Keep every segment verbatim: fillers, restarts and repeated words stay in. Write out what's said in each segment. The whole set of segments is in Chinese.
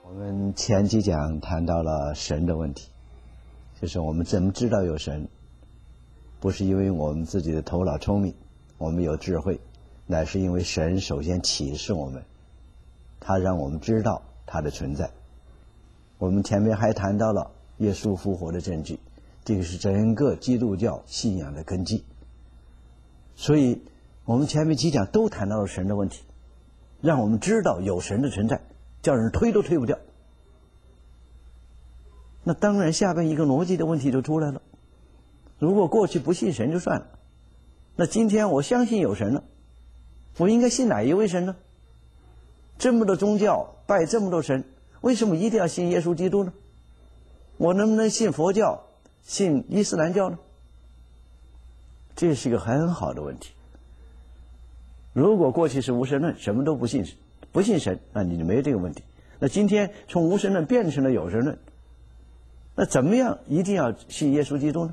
我们前几讲谈到了神的问题，就是我们怎么知道有神，不是因为我们自己的头脑聪明，我们有智慧，乃是因为神首先启示我们，他让我们知道他的存在。我们前面还谈到了耶稣复活的证据，这个是整个基督教信仰的根基。所以我们前面几讲都谈到了神的问题，让我们知道有神的存在，叫人推都推不掉。那当然下边一个逻辑的问题就出来了，如果过去不信神就算了，那今天我相信有神了，我应该信哪一位神呢？这么多宗教拜这么多神，为什么一定要信耶稣基督呢？我能不能信佛教信伊斯兰教呢？这是一个很好的问题。如果过去是无神论，什么都不信不信神，那你就没有这个问题。那今天从无神论变成了有神论，那怎么样一定要信耶稣基督呢？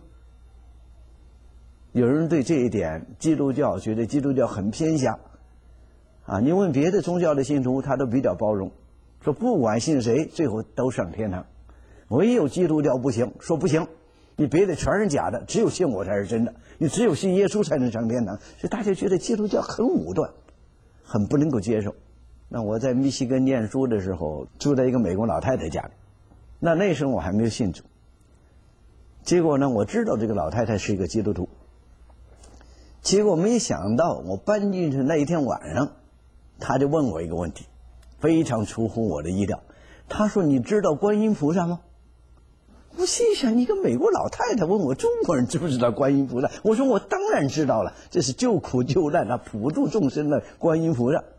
有人对这一点基督教觉得基督教很偏狭啊，你问别的宗教的信徒，他都比较包容，说不管信谁最后都上天堂，唯有基督教不行，说不行，你别的全是假的，只有信我才是真的，你只有信耶稣才能上天堂。所以大家觉得基督教很武断，很不能够接受。那我在密西根念书的时候，住在一个美国老太太家里，那那时候我还没有信主，结果呢我知道这个老太太是一个基督徒，结果没想到我搬进去那一天晚上，她就问我一个问题，非常出乎我的意料。她说你知道观音菩萨吗？我心想，一个美国老太太问我中国人知不知道观音菩萨，我说我当然知道了，这是救苦救难啊，普度众生的观音菩萨。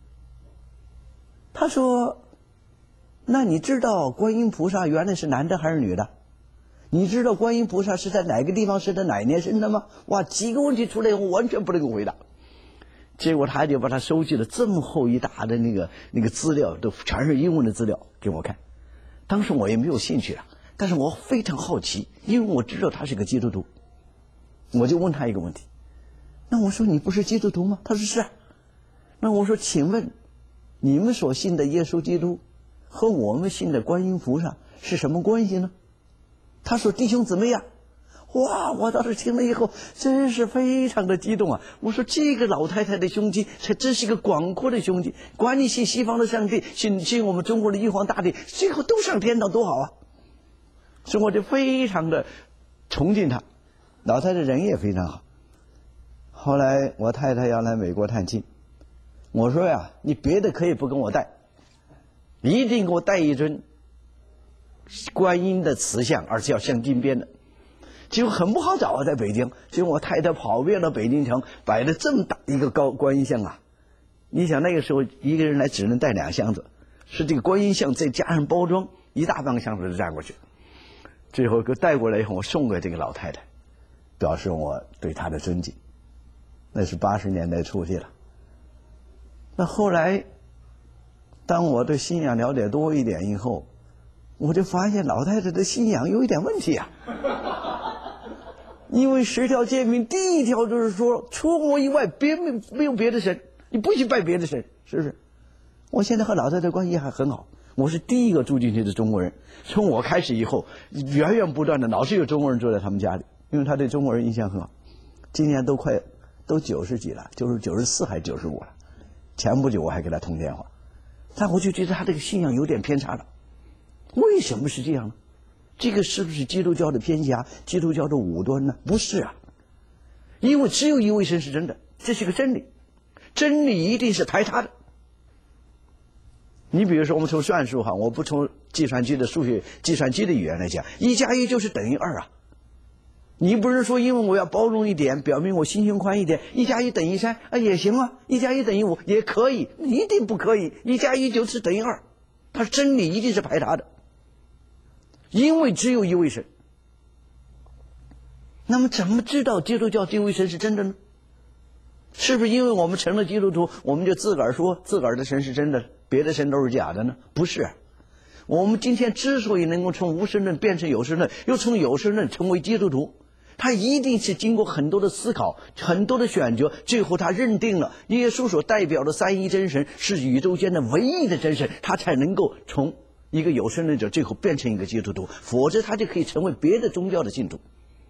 她说那你知道观音菩萨原来是男的还是女的？你知道观音菩萨是在哪个地方生的，哪一年生的吗？哇，几个问题出来以后完全不能够回答。结果他就把他收集了这么厚一沓的那个那个资料，都全是英文的资料给我看。当时我也没有兴趣了，但是我非常好奇，因为我知道他是个基督徒，我就问他一个问题。那我说你不是基督徒吗？他说是啊。那我说请问你们所信的耶稣基督和我们信的观音菩萨是什么关系呢？他说弟兄姊妹呀。哇，我当时听了以后真是非常的激动啊！我说这个老太太的胸襟才真是一个广阔的胸襟，管你信西方的上帝，信信我们中国的玉皇大帝，最后都上天堂多好啊！所以我就非常的崇敬她。老太太人也非常好。后来我太太要来美国探亲，我说呀，你别的可以不跟我带，一定给我带一尊观音的瓷像，而且要镶金边的。结果很不好找啊，在北京。结果我太太跑遍了北京城，摆了这么大一个高观音像啊！你想那个时候一个人来只能带两箱子，是这个观音像再加上包装，一大半个箱子就带过去。最后给带过来以后，我送给这个老太太，表示我对她的尊敬。那是八十年代初期了。那后来，当我对信仰了解多一点以后，我就发现老太太的信仰有一点问题啊。因为十条诫命第一条就是说，除我以外别没没有别的神，你不许拜别的神，是不是？我现在和老太太关系还很好，我是第一个住进去的中国人。从我开始以后，源源不断的老是有中国人住在他们家里，因为他对中国人印象很好。今年都快都九十几了，就是九十四还九十五了。前不久我还给他通电话，但我就觉得他这个信仰有点偏差了。为什么是这样呢？这个是不是基督教的偏狭，基督教的武断呢？不是啊，因为只有一位神是真的，这是个真理，真理一定是排他的。你比如说我们从算术哈，我不从计算机的数学计算机的语言来讲，一加一就是等于二啊。你不是说因为我要包容一点，表明我心胸宽一点，一加一等于三啊也行啊，一加一等于五也可以，一定不可以，一加一就是等于二，它真理一定是排他的。因为只有一位神。那么怎么知道基督教这位神是真的呢？是不是因为我们成了基督徒，我们就自个儿说自个儿的神是真的，别的神都是假的呢？不是。我们今天之所以能够从无神论变成有神论，又从有神论成为基督徒，他一定是经过很多的思考，很多的选择，最后他认定了耶稣所代表的三一真神是宇宙间的唯一的真神，他才能够从一个有神论者最后变成一个基督徒，否则他就可以成为别的宗教的信徒。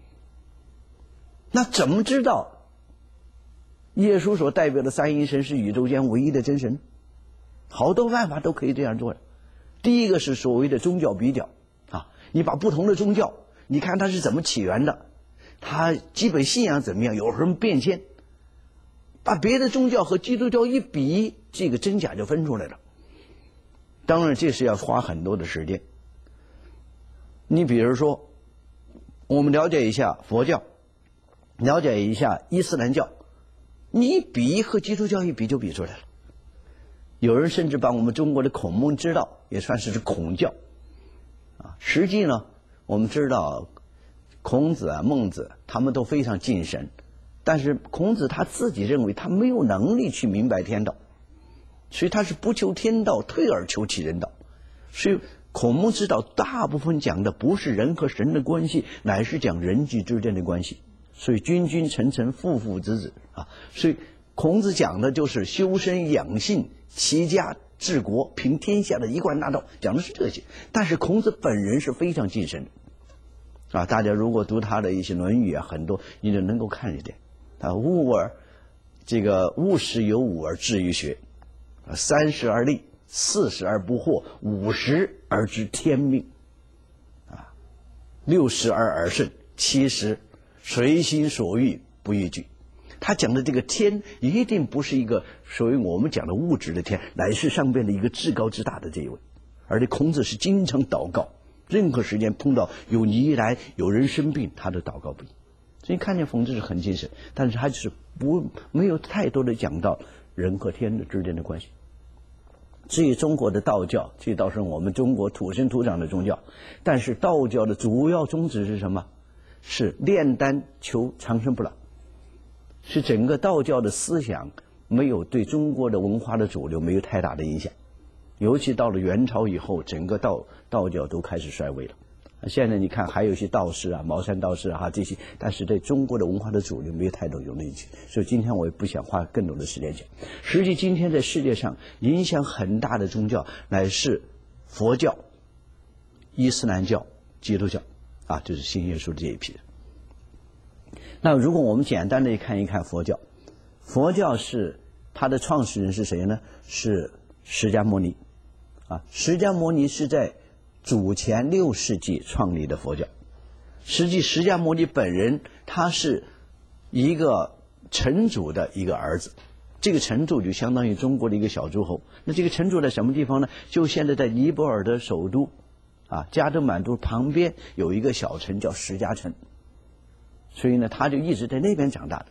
那怎么知道耶稣所代表的三一神是宇宙间唯一的真神？好多办法都可以这样做的。第一个是所谓的宗教比较啊，你把不同的宗教，你看它是怎么起源的，它基本信仰怎么样，有什么变迁，把别的宗教和基督教一比，这个真假就分出来了。当然这是要花很多的时间。你比如说我们了解一下佛教，了解一下伊斯兰教，你一比和基督教一比就比出来了。有人甚至把我们中国的孔孟之道也算是孔教啊。实际呢，我们知道孔子啊、孟子他们都非常敬神，但是孔子他自己认为他没有能力去明白天道，所以他是不求天道，退而求其人道。所以孔孟之道大部分讲的不是人和神的关系，乃是讲人际之间的关系。所以君君臣臣父父子子啊，所以孔子讲的就是修身养性、齐家治国平天下的一贯大道，讲的是这些。但是孔子本人是非常敬神的啊，大家如果读他的一些论语啊，很多你就能够看一点啊，务而这个务实有吾而志于学，三十而立，四十而不惑，五十而知天命啊，六十而耳顺，七十随心所欲不逾矩。他讲的这个天一定不是一个属于我们讲的物质的天，乃是上边的一个至高至大的这一位。而且孔子是经常祷告，任何时间碰到有泥来有人生病，他的祷告不已。所以看见孔子是很精神，但是他就是不没有太多的讲到人和天的之间的关系。至于中国的道教，这倒是我们中国土生土长的宗教，但是道教的主要宗旨是什么？是炼丹求长生不老，是整个道教的思想没有对中国的文化的主流没有太大的影响，尤其到了元朝以后，整个道道教都开始衰微了。现在你看还有一些道士啊，茅山道士啊这些，但是对中国的文化的主流没有太多有兴趣，所以今天我也不想花更多的时间讲。实际今天在世界上影响很大的宗教乃是佛教、伊斯兰教、基督教啊，就是信耶稣这一批人。那如果我们简单的看一看佛教，佛教是它的创始人是谁呢？是释迦牟尼啊，释迦牟尼是在主前六世纪创立的佛教。实际释迦牟尼本人他是一个城主的一个儿子，这个城主就相当于中国的一个小诸侯。那这个城主在什么地方呢？就现在在尼泊尔的首都啊加德满都旁边有一个小城叫石家城，所以呢他就一直在那边长大的。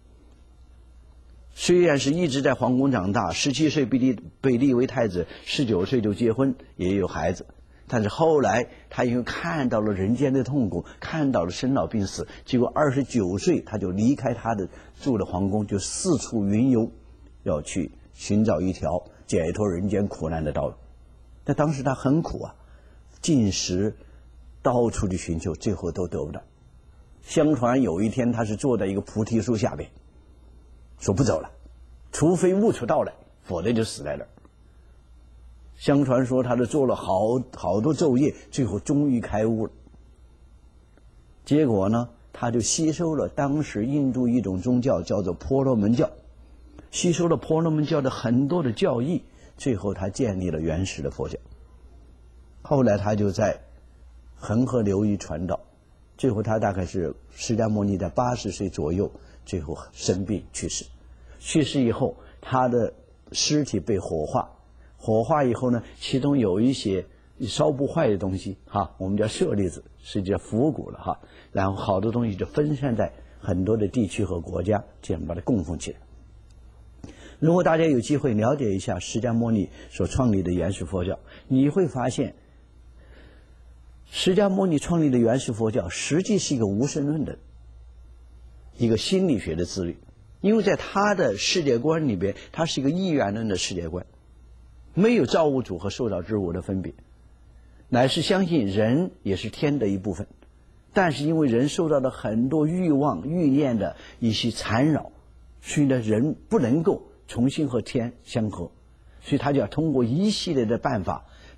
虽然是一直在皇宫长大，十七岁被立被立为太子，十九岁就结婚也有孩子，但是后来他因为看到了人间的痛苦，看到了生老病死，结果二十九岁他就离开他的住的皇宫，就四处云游，要去寻找一条解脱人间苦难的道路。但当时他很苦啊，进食到处去寻求，最后都得不到。相传有一天他是坐在一个菩提树下边，说不走了，除非悟出道来，否则就死在这儿。相传说他是做了好好多昼夜，最后终于开悟了。结果呢，他就吸收了当时印度一种宗教叫做婆罗门教，吸收了婆罗门教的很多的教义，最后他建立了原始的佛教。后来他就在恒河流域传道，最后他大概是释迦牟尼在八十岁左右，最后生病去世。去世以后，他的尸体被火化，火化以后呢，其中有一些烧不坏的东西哈，我们叫舍利子，实际上腐骨了哈，然后好多东西就分散在很多的地区和国家，这样把它供奉起来。如果大家有机会了解一下释迦牟尼所创立的原始佛教，你会发现释迦牟尼创立的原始佛教实际是一个无神论的一个心理学的自律，因为在他的世界观里边，他是一个一元论的世界观，没有造物主和受造之物的分别，乃是相信人也是天的一部分，但是因为人受到了很多欲望欲念的一些缠绕，所以呢人不能够重新和天相合，所以他就要通过一系列的办法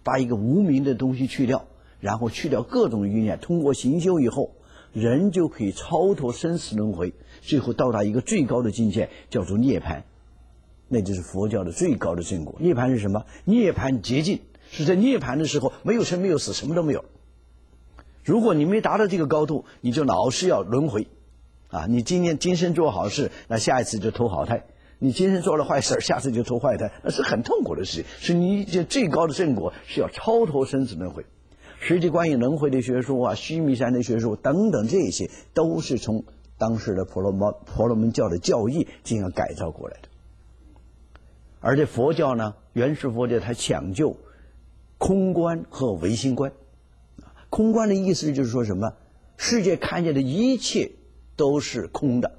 把一个无名的东西去掉，然后去掉各种欲念，通过行修以后，人就可以超脱生死轮回，最后到达一个最高的境界，叫做涅槃。那就是佛教的最高的正果。涅槃是什么？涅槃洁净，是在涅槃的时候没有生没有死，什么都没有。如果你没达到这个高度，你就老是要轮回啊！你今天今生做好事，那下一次就投好胎；你今生做了坏事，下次就投坏胎，那是很痛苦的事情。是你这最高的正果是要超脱生死轮回。实际关于轮回的学说啊，须弥山的学说等等，这些都是从当时的婆罗门婆罗门教的教义进行改造过来的。而这佛教呢，原始佛教它讲究空观和唯心观。空观的意思就是说什么？世界看见的一切都是空的，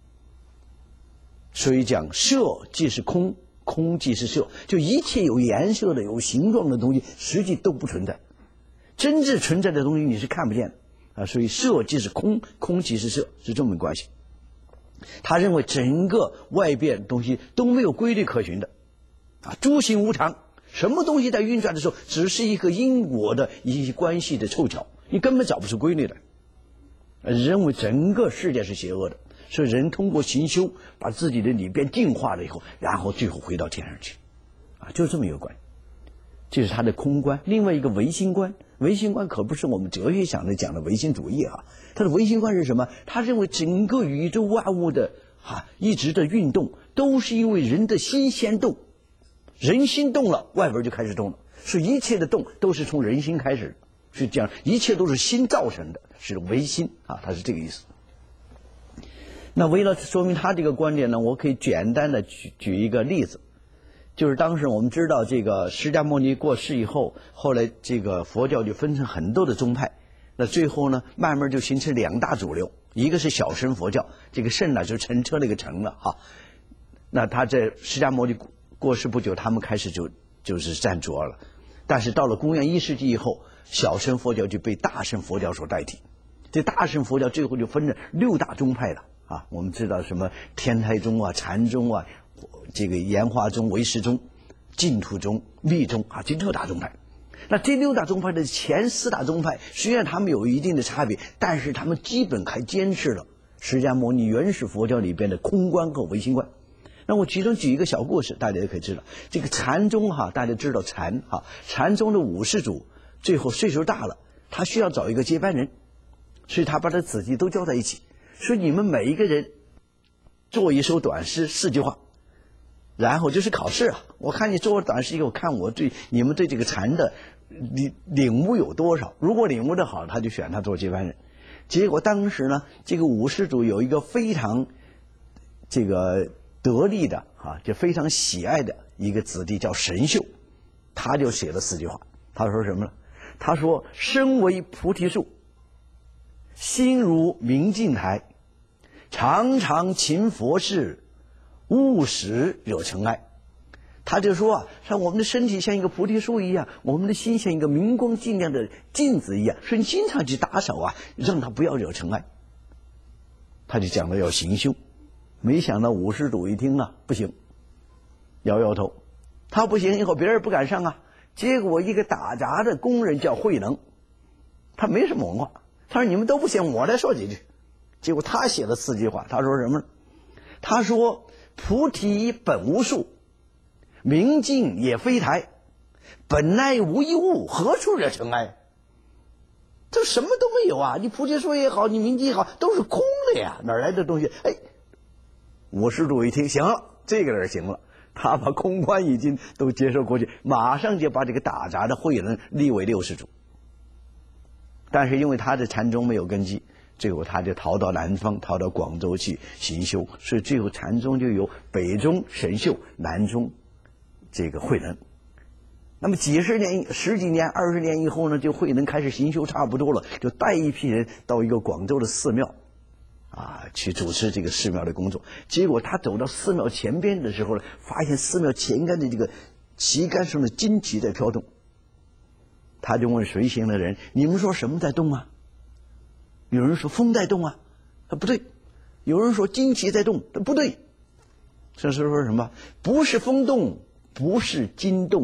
所以讲色即是空，空即是色，就一切有颜色的、有形状的东西，实际都不存在。真正存在的东西你是看不见的啊，所以色即是空，空即是色，是这么关系。他认为整个外边东西都没有规律可循的啊，诸行无常，什么东西在运转的时候只是一个因果的一些关系的凑巧，你根本找不出规律来。认为整个世界是邪恶的，所以人通过行修把自己的里边净化了以后，然后最后回到天上去啊，就这么一个观。这是他的空观。另外一个唯心观，唯心观可不是我们哲学想的讲的唯心主义啊，他的唯心观是什么？他认为整个宇宙万物的啊一直的运动都是因为人的心先动，人心动了，外边就开始动了，所以一切的动都是从人心开始的，是这样，一切都是心造成的，是唯心啊，他是这个意思。那为了说明他这个观点呢，我可以简单的举举一个例子。就是当时我们知道这个释迦牟尼过世以后，后来这个佛教就分成很多的宗派，那最后呢慢慢就形成两大主流，一个是小乘佛教，这个乘呢就是乘车那个乘了哈。那他在释迦牟尼过世不久，他们开始就就是占着了，但是到了公元一世纪以后，小乘佛教就被大乘佛教所代替。这大乘佛教最后就分成六大宗派了啊，我们知道什么天台宗啊、禅宗啊、这个莲花宗、唯识宗、净土宗、密宗啊，这六大宗派。那这六大宗派的前四大宗派，虽然他们有一定的差别，但是他们基本还坚持了释迦牟尼原始佛教里边的空观和唯心观。那我其中举一个小故事，大家也可以知道，这个禅宗哈，大家知道禅哈，禅宗的五世祖最后岁数大了，他需要找一个接班人，所以他把他子弟都叫在一起，说你们每一个人做一首短诗四句话，然后就是考试啊，我看你做短诗以后，看我对你们对这个禅的领领悟有多少，如果领悟的好，他就选他做接班人。结果当时呢，这个五世祖有一个非常这个得力的啊，就非常喜爱的一个子弟叫神秀，他就写了四句话。他说什么呢？他说：身为菩提树，心如明镜台，常常勤佛事，勿使惹尘埃。他就说啊，像我们的身体像一个菩提树一样，我们的心像一个明光净亮的镜子一样，所以你经常去打扫啊，让它不要惹尘埃。他就讲了要行修，没想到五世祖一听啊，不行，摇摇头，他不行以后别人不敢上啊。结果一个打杂的工人叫慧能，他没什么文化，他说你们都不行，我来说几句。结果他写了四句话，他说什么呢？他说：菩提本无树，明镜也非台，本来无一物，何处惹尘埃？这什么都没有啊！你菩提树也好，你明镜也好，都是空的呀，哪来的东西？哎，五世祖一听，行了，这个人行了，他把空观已经都接受过去，马上就把这个打杂的慧能立为六世祖。但是因为他的禅宗没有根基，最后他就逃到南方，逃到广州去行修，所以最后禅宗就由北宗神秀，南宗这个慧能。那么几十年、十几年、二十年以后呢，就慧能开始行修差不多了，就带一批人到一个广州的寺庙啊，去主持这个寺庙的工作。结果他走到寺庙前边的时候呢，发现寺庙前杆的这个旗杆上的旌旗在飘动。他就问随行的人：你们说什么在动啊？有人说风在动啊，啊不对。有人说旌旗在动，不对。这是说什么？不是风动，不是筋动，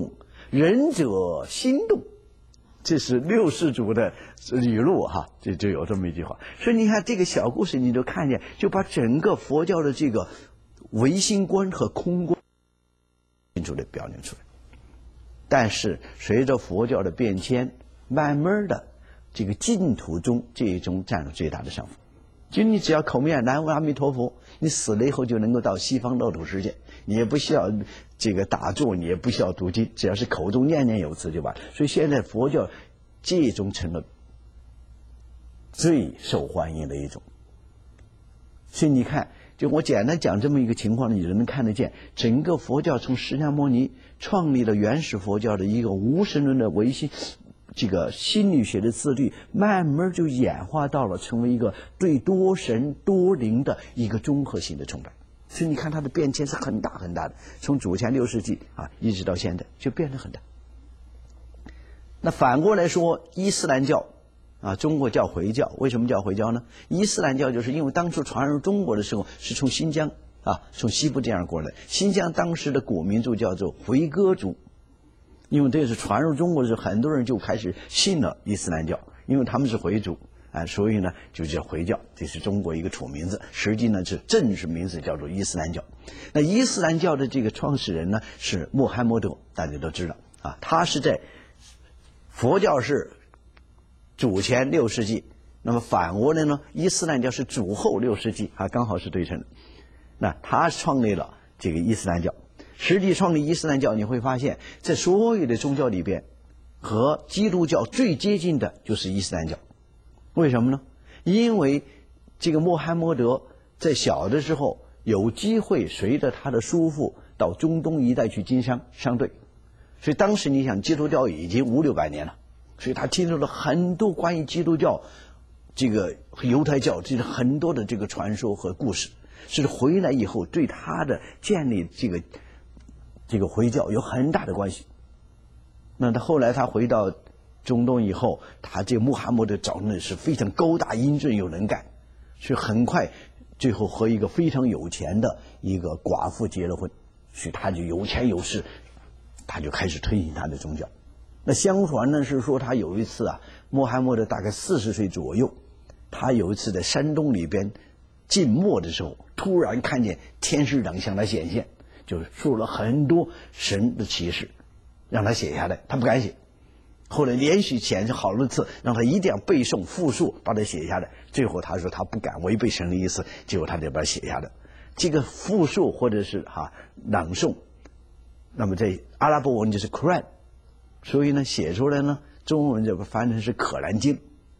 仁者心动，这是六世祖的语录哈，这就有这么一句话。所以你看这个小故事，你就看见，就把整个佛教的这个唯心观和空观清楚的表现出来。但是随着佛教的变迁，慢慢的这个净土宗这一宗占了最大的上风。就你只要口念南无阿弥陀佛，你死了以后就能够到西方乐土世界，你也不需要这个打坐，你也不需要读经，只要是口中念念有词就完。所以现在佛教这种成了最受欢迎的一种。所以你看，就我简单讲这么一个情况，你就能看得见整个佛教从释迦牟尼创立了原始佛教的一个无神论的唯心这个心理学的自律，慢慢就演化到了成为一个对多神多灵的一个综合性的崇拜。所以你看它的变迁是很大很大的，从主前六世纪啊一直到现在就变得很大。那反过来说，伊斯兰教啊，中国叫回教，为什么叫回教呢？伊斯兰教就是因为当初传入中国的时候是从新疆啊，从西部这样过来，新疆当时的古民族叫做回纥族。因为这是传入中国的时候，很多人就开始信了伊斯兰教，因为他们是回族啊，所以呢就叫回教，这是中国一个土名字，实际呢是正式名字叫做伊斯兰教。那伊斯兰教的这个创始人呢是穆罕默德，大家都知道啊，他是在佛教是主前六世纪，那么反过来呢，伊斯兰教是主后六世纪啊，刚好是对称的。那他创立了这个伊斯兰教。实际创立伊斯兰教，你会发现在所有的宗教里边和基督教最接近的就是伊斯兰教。为什么呢？因为这个穆罕默德在小的时候有机会随着他的叔父到中东一带去经商商队，所以当时你想基督教已经五六百年了，所以他听到了很多关于基督教这个犹太教这个很多的这个传说和故事，是回来以后对他的建立这个这个回教有很大的关系。那他后来他回到中东以后，他这个穆罕默德长得是非常高大英俊又能干，所以很快最后和一个非常有钱的一个寡妇结了婚，所以他就有钱有势，他就开始推行他的宗教。那相传呢是说他有一次啊，穆罕默德大概四十岁左右，他有一次在山洞里边静默的时候，突然看见天使长向他显现，就说了很多神的启示，让他写下来，他不敢写。后来连续显示好多次，让他一定要背诵复述，把它写下来。最后他说他不敢违背神的意思，结果他就把它写下来。这个复述或者是哈、啊、朗诵，那么在阿拉伯文就是 Quran， 所以呢写出来呢，中文这个翻成是可兰经。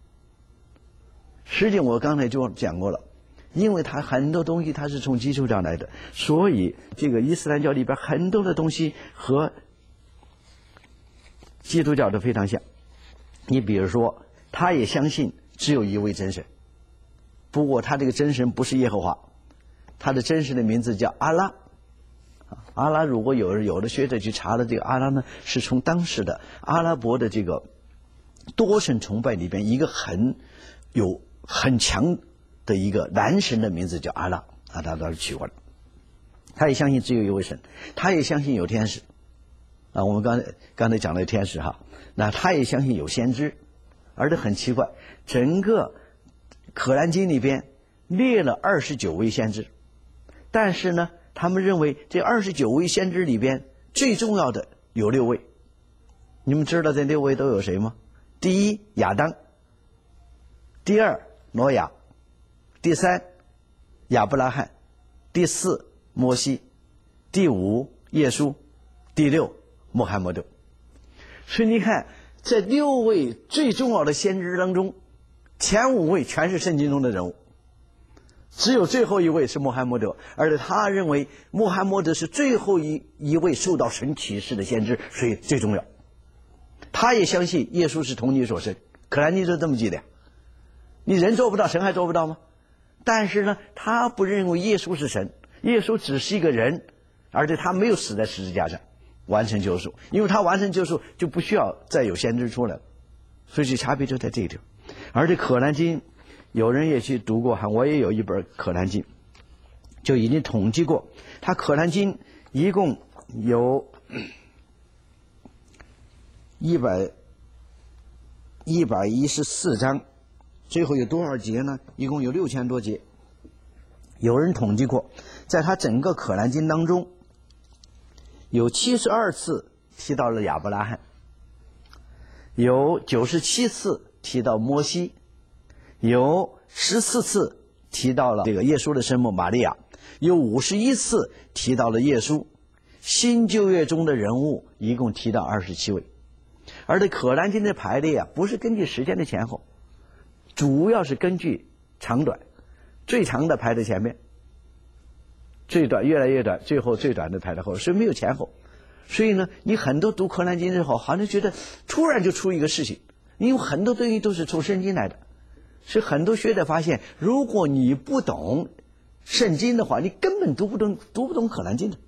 实际我刚才就讲过了，因为它很多东西它是从基督教来的，所以这个伊斯兰教里边很多的东西和基督教都非常像。你比如说他也相信只有一位真神，不过他这个真神不是耶和华，他的真实的名字叫阿拉。阿拉如果有有的学者去查了，这个阿拉呢是从当时的阿拉伯的这个多神崇拜里边一个很有很强的一个男神的名字叫阿拉啊，他倒是取过来。他也相信只有一位神，他也相信有天使啊，我们刚才刚才讲的天使哈，那他也相信有先知，而且很奇怪，整个可兰经里边列了二十九位先知，但是呢，他们认为这二十九位先知里边最重要的有六位。你们知道这六位都有谁吗？第一，亚当；第二，挪亚；第三，亚伯拉罕；第四，摩西；第五，耶稣；第六，穆罕默德。所以你看，这六位最重要的先知当中，前五位全是圣经中的人物，只有最后一位是穆罕默德，而且他认为穆罕默德是最后一一位受到神启示的先知，所以最重要。他也相信耶稣是童女所生，可兰经就这么记的。你人做不到，神还做不到吗？但是呢，他不认为耶稣是神，耶稣只是一个人，而且他没有死在十字架上完成救赎，因为他完成救赎就不需要再有先知出来了，所以这差别就在这里头。而且可兰经有人也去读过哈，我也有一本可兰经，就已经统计过，他可兰经一共有一百一百一十四章，最后有多少节呢？一共有六千多节。有人统计过，在他整个可兰经当中，有七十二次提到了亚伯拉罕，有九十七次提到摩西，有十四次提到了这个耶稣的生母玛利亚，有五十一次提到了耶稣。新旧约中的人物一共提到二十七位。而这可兰经的排列啊，不是根据时间的前后，主要是根据长短，最长的排在前面，最短越来越短，最后最短的排在后面，所以没有前后。所以呢，你很多读可兰经之后，好像觉得突然就出一个事情，因为很多东西都是从圣经来的。所以很多学者发现，如果你不懂圣经的话，你根本读不懂读不懂可兰经的。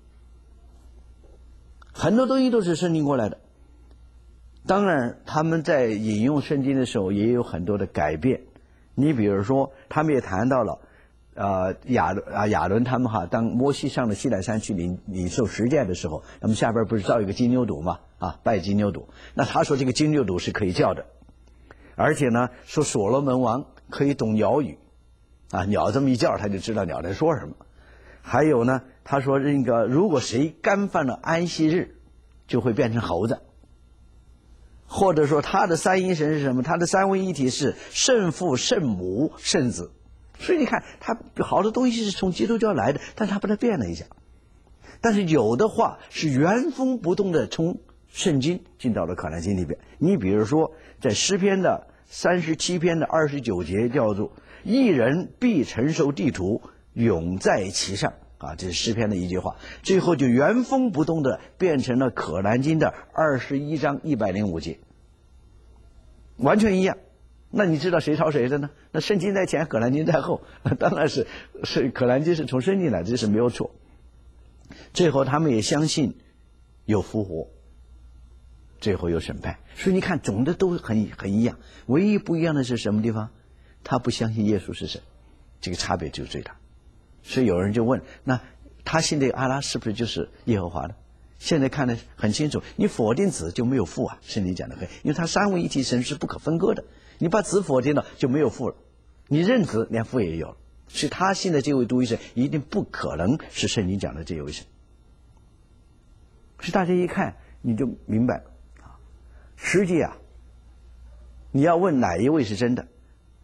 很多东西都是圣经过来的。当然他们在引用圣经的时候也有很多的改变。你比如说他们也谈到了呃亚啊亚伦他们哈，当摩西上了西乃山去领领受十诫的时候，那么下边不是造一个金牛犊嘛，啊拜金牛犊。那他说这个金牛犊是可以叫的，而且呢说所罗门王可以懂鸟语，啊鸟这么一叫他就知道鸟在说什么。还有呢他说那个如果谁干犯了安息日就会变成猴子，或者说他的三一神是什么？他的三位一体是圣父、圣母、圣子。所以你看他好多东西是从基督教来的，但他把它变了一下。但是有的话是原封不动的从圣经进到了可兰经里边。你比如说在诗篇的三十七篇的二十九节叫做一人必承受地土，永在其上，啊，这是诗篇的一句话。最后就原封不动的变成了可兰经的二十一章一百零五节，完全一样。那你知道谁抄谁的呢？那圣经在前，可兰经在后，当然是是可兰经是从圣经来，这是没有错。最后他们也相信有复活，最后有审判。所以你看总的都很很一样，唯一不一样的是什么地方？他不相信耶稣是神，这个差别就是最大。所以有人就问，那他信这个阿拉是不是就是耶和华呢？现在看得很清楚，你否定子就没有父啊，圣经讲的很，因为他三位一体神是不可分割的，你把子否定了就没有父了，你认子连父也有了，所以他信的这位独一神一定不可能是圣经讲的这一位神。所以大家一看你就明白了，实际啊，你要问哪一位是真的，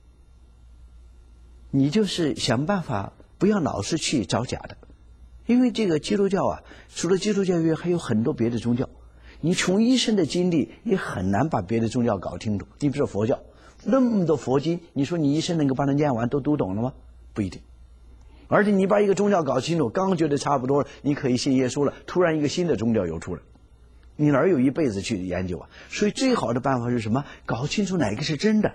你就是想办法不要老是去找假的。因为这个基督教啊，除了基督教以外还有很多别的宗教，你从一生的经历也很难把别的宗教搞清楚。你比如说佛教，那么多佛经，你说你一生能够把它念完都读懂了吗？不一定。而且你把一个宗教搞清楚，刚觉得差不多了，你可以信耶稣了，突然一个新的宗教又出来，你哪有一辈子去研究啊？所以最好的办法是什么？搞清楚哪个是真的。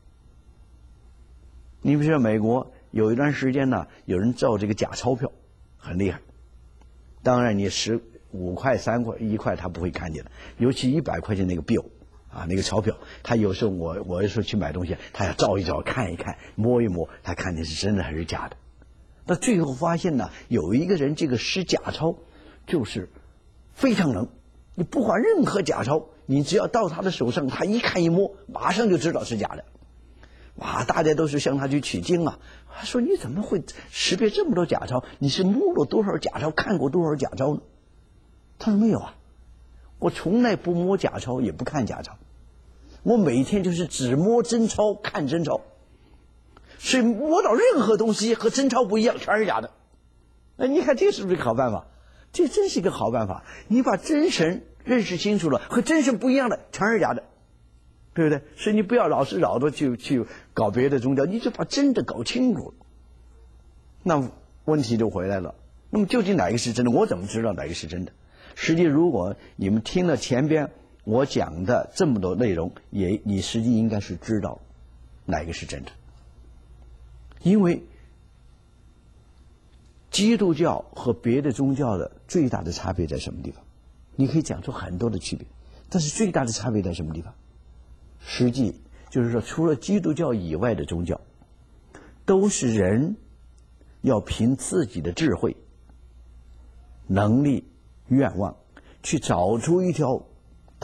你比如说美国有一段时间呢，有人造这个假钞票，很厉害。当然你十五块三块一块他不会看见的，尤其一百块钱那个 bill 啊，那个钞票，他有时候我我有时候去买东西，他要照一照看一看摸一摸，他看见是真的还是假的。那最后发现呢，有一个人这个识假钞就是非常能，你不管任何假钞，你只要到他的手上，他一看一摸马上就知道是假的。哇，大家都是向他去取经啊，他说你怎么会识别这么多假钞？你是摸了多少假钞，看过多少假钞呢？他说没有啊，我从来不摸假钞也不看假钞，我每天就是只摸真钞看真钞，所以摸到任何东西和真钞不一样全是假的。那你看这是不是个好办法？这真是一个好办法，你把真神认识清楚了，和真神不一样的全是假的，对不对？所以你不要老是绕着去去搞别的宗教，你就把真的搞清楚了。那问题就回来了，那么究竟哪个是真的？我怎么知道哪个是真的？实际如果你们听了前边我讲的这么多内容，也你实际应该是知道哪个是真的。因为基督教和别的宗教的最大的差别在什么地方？你可以讲出很多的区别，但是最大的差别在什么地方？实际就是说，除了基督教以外的宗教，都是人要凭自己的智慧、能力、愿望去找出一条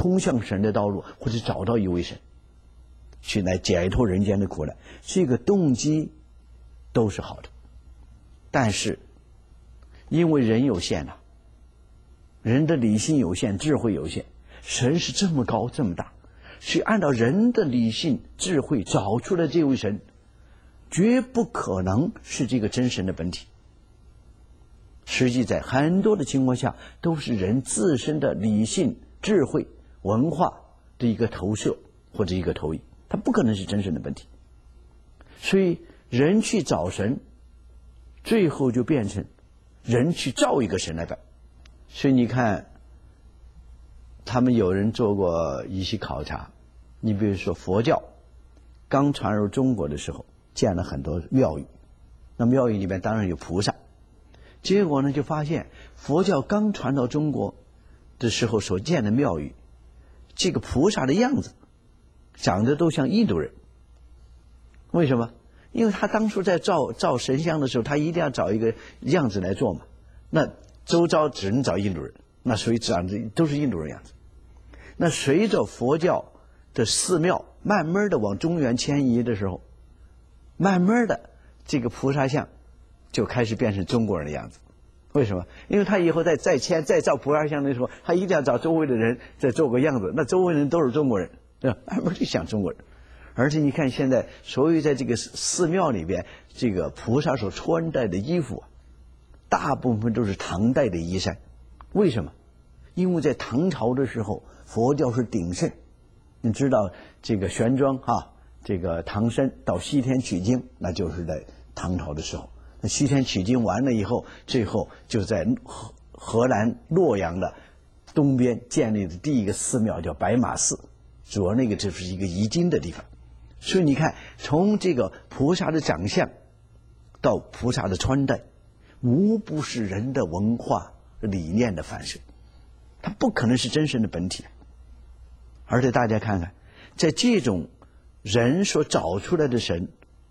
通向神的道路，或者找到一位神，去来解脱人间的苦难，这个动机都是好的。但是因为人有限呐、啊，人的理性有限，智慧有限，神是这么高这么大，所以按照人的理性智慧找出来这位神，绝不可能是这个真神的本体。实际在很多的情况下，都是人自身的理性智慧文化的一个投射或者一个投影，它不可能是真神的本体。所以人去找神，最后就变成人去造一个神来拜。所以你看，他们有人做过一些考察，你比如说佛教刚传入中国的时候，建了很多庙宇，那庙宇里面当然有菩萨，结果呢就发现佛教刚传到中国的时候所建的庙宇，这个菩萨的样子长得都像印度人。为什么？因为他当初在造造神像的时候，他一定要找一个样子来做嘛，那周遭只能找印度人，那所以长得都是印度人样子。那随着佛教的寺庙慢慢的往中原迁移的时候，慢慢的这个菩萨像就开始变成中国人的样子。为什么？因为他以后再再迁再造菩萨像的时候，他一定要找周围的人再做个样子，那周围人都是中国人，对吧？慢慢就像中国人。而且你看现在所有在这个寺庙里边，这个菩萨所穿戴的衣服啊，大部分都是唐代的衣衫。为什么？因为在唐朝的时候佛教是鼎盛，你知道这个玄奘啊，这个唐僧到西天取经，那就是在唐朝的时候。那西天取经完了以后，最后就在荷荷兰洛阳的东边建立的第一个寺庙叫白马寺，主要那个就是一个遗经的地方。所以你看，从这个菩萨的长相到菩萨的穿戴，无不是人的文化理念的反射，它不可能是真神的本体。而且大家看看，在这种人所找出来的神，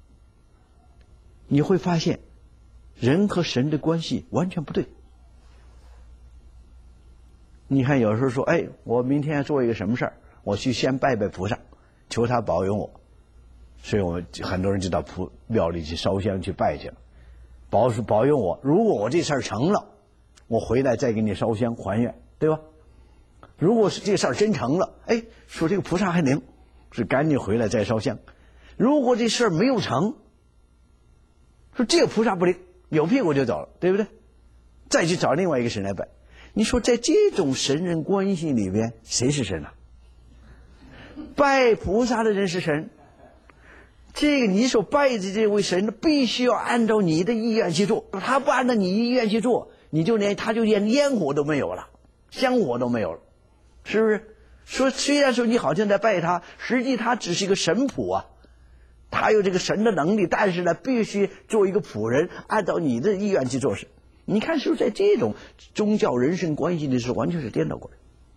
你会发现人和神的关系完全不对。你看有时候说，哎，我明天要做一个什么事儿，我去先拜拜菩萨，求他保佑我。所以我们很多人就到菩庙里去烧香去拜去了，保保佑我，如果我这事儿成了，我回来再给你烧香还愿，对吧？如果是这事儿真成了，哎，说这个菩萨还灵，是赶紧回来再烧香。如果这事儿没有成，说这个菩萨不灵，有屁股就走了，对不对？再去找另外一个神来拜。你说在这种神人关系里边，谁是神啊？拜菩萨的人是神，这个你所拜的这位神必须要按照你的意愿去做，他不按照你意愿去做，你就连他就连烟火都没有了，香火都没有了，是不是？说虽然说你好像在拜他，实际他只是一个神仆啊，他有这个神的能力，但是呢必须做一个仆人，按照你的意愿去做事。你看是不是在这种宗教人生关系的时候完全是颠倒过来。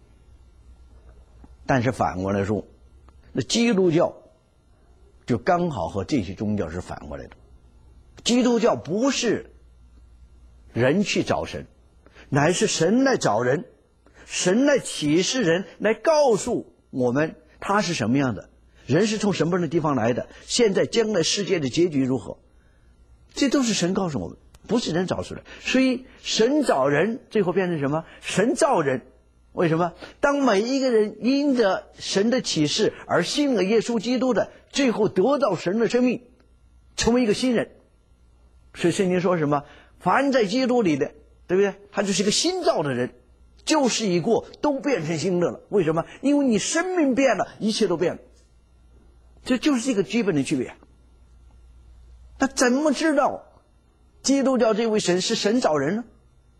但是反过来说，那基督教就刚好和这些宗教是反过来的。基督教不是人去找神，乃是神来找人，神来启示人，来告诉我们他是什么样的，人是从什么样的地方来的，现在将来世界的结局如何，这都是神告诉我们，不是人找出来。所以神找人最后变成什么？神造人。为什么？当每一个人因着神的启示而信了耶稣基督的，最后得到神的生命，成为一个新人。所以圣经说什么？凡在基督里的，对不对？他就是一个新造的人，旧事已过，都变成新的了。为什么？因为你生命变了，一切都变了。这就是这个基本的区别。那怎么知道基督教这位神是神找人呢？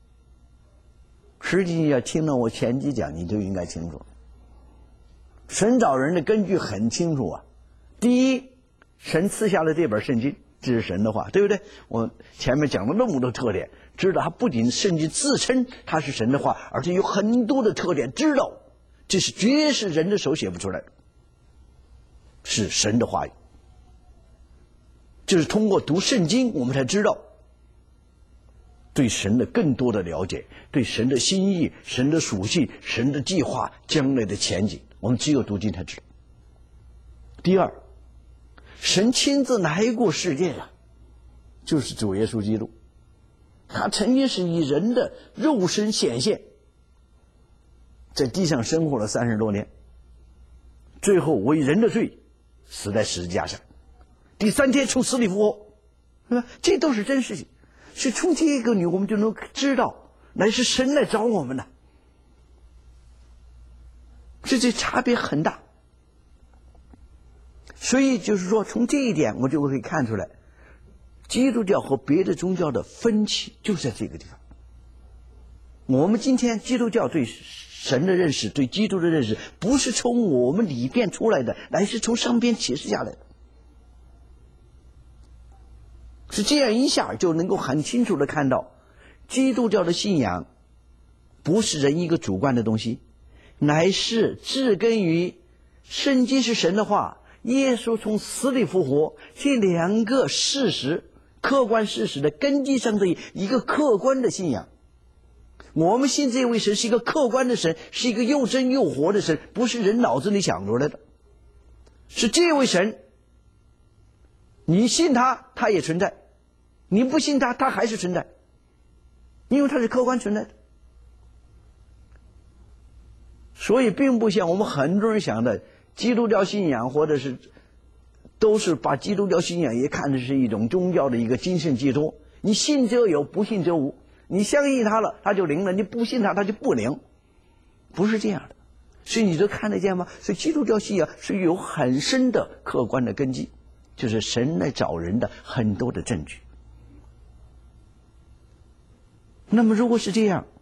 实际你要听了我前几讲，你就应该清楚，神找人的根据很清楚啊。第一，神赐下了这本圣经，这是神的话，对不对？我前面讲了那么多特点，知道它不仅圣经自称它是神的话，而且有很多的特点，知道这是绝是人的手写不出来的，是神的话语。就是通过读圣经我们才知道对神的更多的了解，对神的心意、神的属性、神的计划、将来的前景，我们只有读经才知道。第二，神亲自来过世界了，就是主耶稣基督，他曾经是以人的肉身显现，在地上生活了三十多年，最后为人的罪死在十字架上，第三天从死里复活，是吧？这都是真事情。所以从这个里我们就能知道，乃是神来找我们的，这这差别很大。所以就是说，从这一点我就可以看出来，基督教和别的宗教的分歧就在这个地方。我们今天基督教对神的认识，对基督的认识，不是从我们里边出来的，乃是从上边启示下来的。是这样一下就能够很清楚的看到，基督教的信仰不是人一个主观的东西，乃是植根于圣经是神的话，耶稣从死里复活，这两个事实，客观事实的根基上的一个客观的信仰。我们信这位神是一个客观的神，是一个又真又活的神，不是人脑子里想出来的。是这位神，你信他，他也存在；你不信他，他还是存在，因为他是客观存在的。所以并不像我们很多人想的，基督教信仰或者是都是把基督教信仰也看的是一种宗教的一个精神寄托，你信则有，不信则无，你相信他了他就灵了，你不信他他就不灵，不是这样的。所以你就看得见吗？所以基督教信仰是有很深的客观的根基，就是神来找人的很多的证据。那么如果是这样，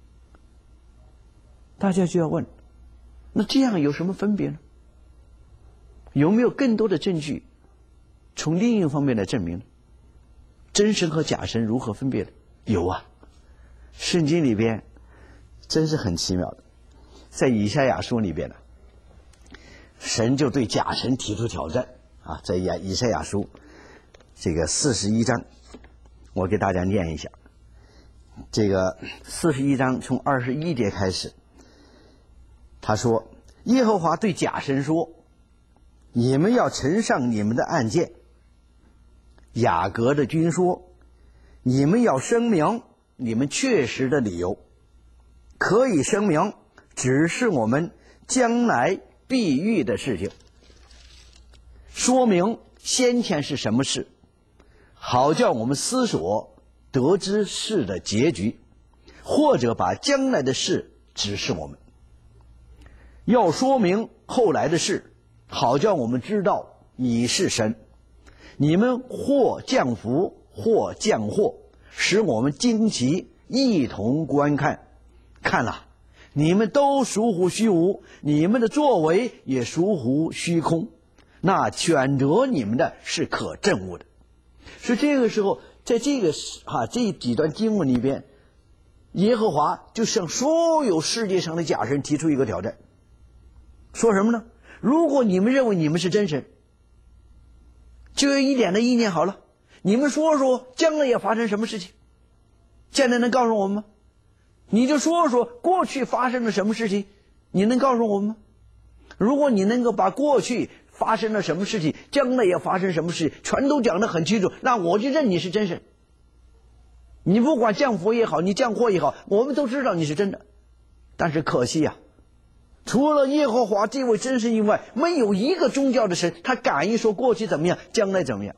大家就要问，那这样有什么分别呢？有没有更多的证据从另一方面来证明真神和假神如何分别的？有啊，圣经里边真是很奇妙的。在以赛亚书里边呢，神就对假神提出挑战啊，在以赛亚书这个四十一章，我给大家念一下。这个四十一章从二十一节开始，他说：耶和华对假神说，你们要呈上你们的案件。雅各的君说，你们要声明你们确实的理由，可以声明只是我们将来必遇的事情，说明先前是什么事，好叫我们思索得知事的结局，或者把将来的事指示我们，要说明后来的事，好叫我们知道你是神。你们或降福或降祸，使我们惊奇，一同观看。看了，你们都属乎虚无，你们的作为也属乎虚空，那选择你们的是可憎恶的。所以这个时候，在这个啊这几段经文里边，耶和华就向所有世界上的假神提出一个挑战，说什么呢？如果你们认为你们是真神，就有一点的意念好了，你们说说将来要发生什么事情，现在能告诉我们吗？你就说说过去发生了什么事情，你能告诉我们吗？如果你能够把过去发生了什么事情，将来要发生什么事情全都讲得很清楚，那我就认你是真神。你不管降福也好，你降祸也好，我们都知道你是真的。但是可惜啊，除了耶和华这位真神以外，没有一个宗教的神他敢于说过去怎么样，将来怎么样。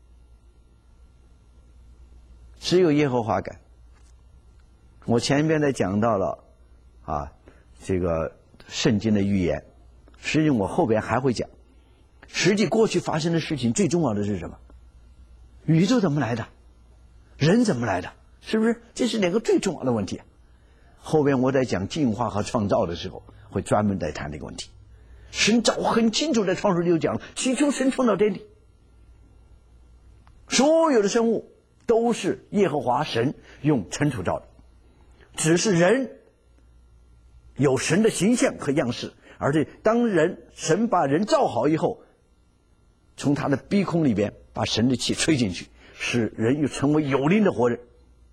只有耶和华敢。我前边呢讲到了啊，这个圣经的预言，实际我后边还会讲。实际过去发生的事情最重要的是什么？宇宙怎么来的？人怎么来的？是不是？这是两个最重要的问题。后边我在讲进化和创造的时候会专门在谈这个问题。神早很清楚在创世记就讲了，起初神创造天地，所有的生物都是耶和华神用尘土造的，只是人有神的形象和样式，而且当人神把人造好以后，从他的鼻孔里边把神的气吹进去，使人又成为有灵的活人。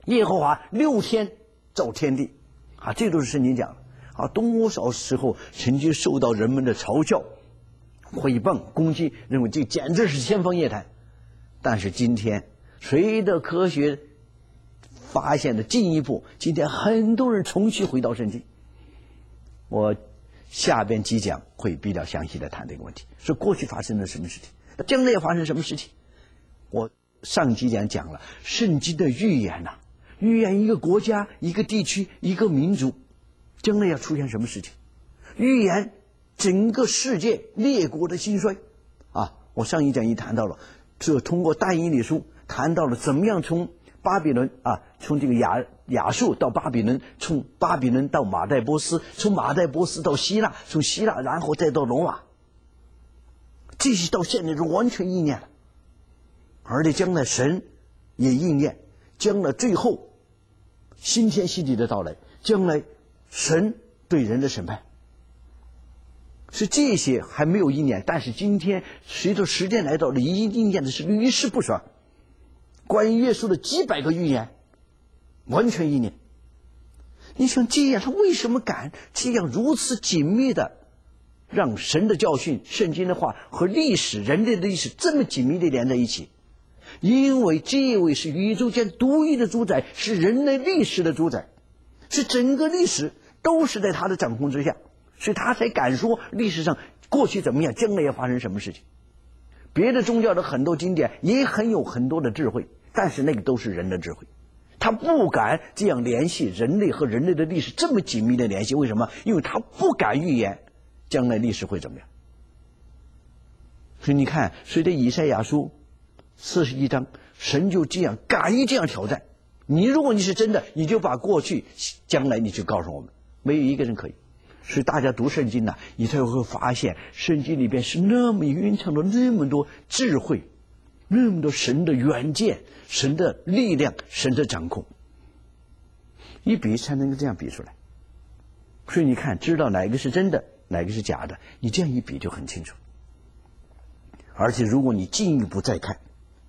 耶和华六天造天地，啊，这都是圣经讲的。啊，多少时候曾经受到人们的嘲笑、诽谤、攻击，认为这简直是天方夜谭。但是今天，随着科学发现的进一步，今天很多人重新回到圣经。我下边几讲会比较详细的谈这个问题，说过去发生了什么事情，将来要发生什么事情。我上几讲讲了圣经的预言呐、啊，预言一个国家、一个地区、一个民族将来要出现什么事情，预言整个世界列国的兴衰啊。我上一讲已谈到了，这通过但以理书谈到了怎么样从巴比伦啊，从这个亚亚述到巴比伦，从巴比伦到马代波斯，从马代波斯到希腊，从希腊然后再到罗马，这些到现在是完全应验了。而且将来神也应验，将来最后新天新地的到来，将来神对人的审判，是这些还没有应验，但是今天随着时间来到了，已经应验的是屡试不爽。关于耶稣的几百个预言完全应验。你想这样，他为什么敢这样如此紧密的让神的教训、圣经的话和历史、人类的历史这么紧密的连在一起？因为这位是宇宙间独一的主宰，是人类历史的主宰，是整个历史都是在他的掌控之下，所以他才敢说历史上过去怎么样，将来要发生什么事情。别的宗教的很多经典也很有很多的智慧，但是那个都是人的智慧，他不敢这样联系人类和人类的历史这么紧密的联系。为什么？因为他不敢预言将来历史会怎么样。所以你看，随着以赛亚书四十一章，神就这样敢于这样挑战你。如果你是真的，你就把过去将来你就告诉我们，没有一个人可以。所以大家读圣经呢、啊，你才会发现圣经里边是那么蕴藏着那么多智慧，那么多神的远见、神的力量、神的掌控，一比才能够这样比出来。所以你看，知道哪个是真的，哪个是假的，你这样一比就很清楚。而且如果你进一步再看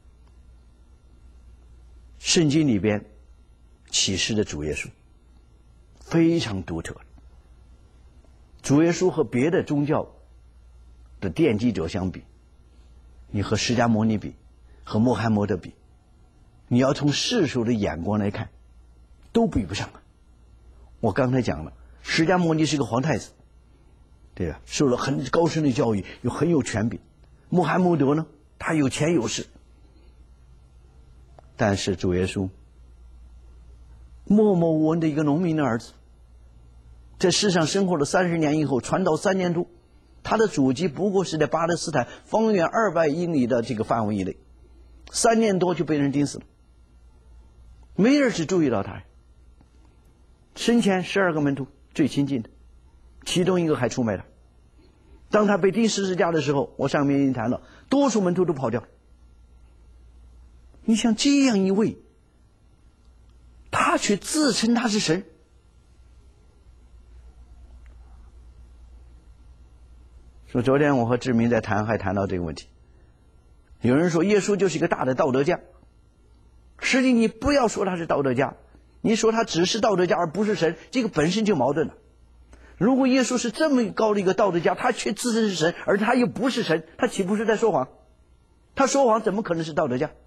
圣经里边启示的主耶稣，非常独特。主耶稣和别的宗教的奠基者相比，你和释迦牟尼比，和穆罕默德比，你要从世俗的眼光来看，都比不上啊。我刚才讲了，释迦牟尼是个皇太子，对吧？受了很高深的教育，又很有权柄。穆罕默德呢，他有钱有势。但是主耶稣默默无闻的一个农民的儿子，在世上生活了三十年以后，传道三年多，他的祖籍不过是在巴勒斯坦方圆二百英里的这个范围以内，三年多就被人钉死了，没人只注意到他。生前十二个门徒最亲近的，其中一个还出卖他。当他被钉十字架的时候，我上面已经谈了，多数门徒都跑掉了。你像这样一位，他却自称他是神。说昨天我和志明在谈，还谈到这个问题。有人说耶稣就是一个大的道德家，实际你不要说他是道德家，你说他只是道德家而不是神，这个本身就矛盾了。如果耶稣是这么高的一个道德家，他却自称是神，而他又不是神，他岂不是在说谎？他说谎怎么可能是道德家？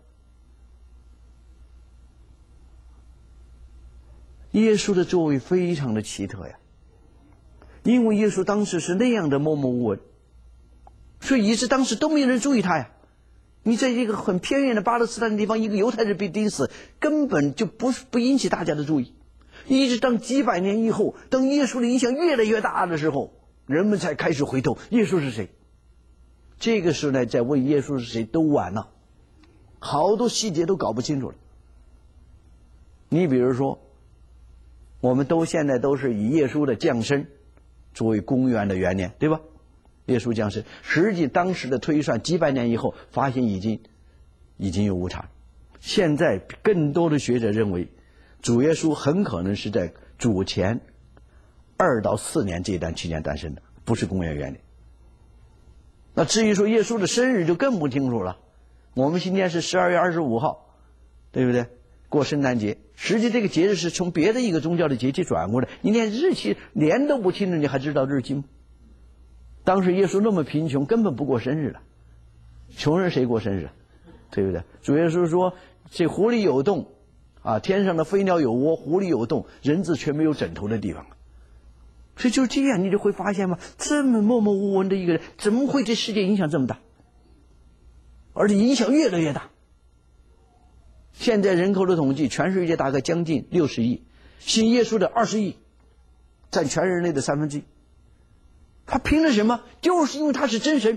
耶稣的作为非常的奇特呀，因为耶稣当时是那样的默默无闻，所以以致当时都没有人注意他呀。你在一个很偏远的巴勒斯坦的地方，一个犹太人被钉死，根本就不不引起大家的注意。一直当几百年以后，当耶稣的影响越来越大的时候，人们才开始回头，耶稣是谁？这个时候呢，在问耶稣是谁都晚了，好多细节都搞不清楚了。你比如说，我们都现在都是以耶稣的降生作为公元的元年，对吧？耶稣降生，实际当时的推算几百年以后，发现已经已经有误差。现在更多的学者认为，主耶稣很可能是在主前二到四年这一段期间诞生的，不是公元元年。那至于说耶稣的生日就更不清楚了。我们今天是十二月二十五号，对不对？过圣诞节， 实际这个节日是从别的一个宗教的节气转过来，你连日期连都不清楚，你还知道日期吗？当时耶稣那么贫穷，根本不过生日了，穷人谁过生日啊？对不对？主耶稣说，这湖里有洞啊，天上的飞鸟有窝，湖里有洞，人子却没有枕头的地方。所以就这样，你就会发现嘛，这么默默无闻的一个人，怎么会对世界影响这么大？而且影响越来越大。现在人口的统计，全世界大概将近六十亿，信耶稣的二十亿，占全人类的三分之一。他凭了什么？就是因为他是真神，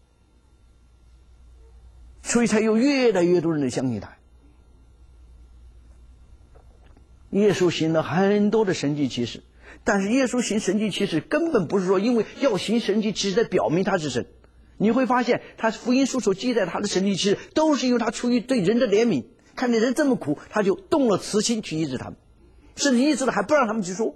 所以才有越来越多人相信他。耶稣行了很多的神迹奇事，但是耶稣行神迹奇事根本不是说因为要行神迹奇事来表明他是神。你会发现他福音书所记载他的神迹奇事，都是因为他出于对人的怜悯，看见人这么苦，他就动了慈心去医治他们，甚至医治了还不让他们去说。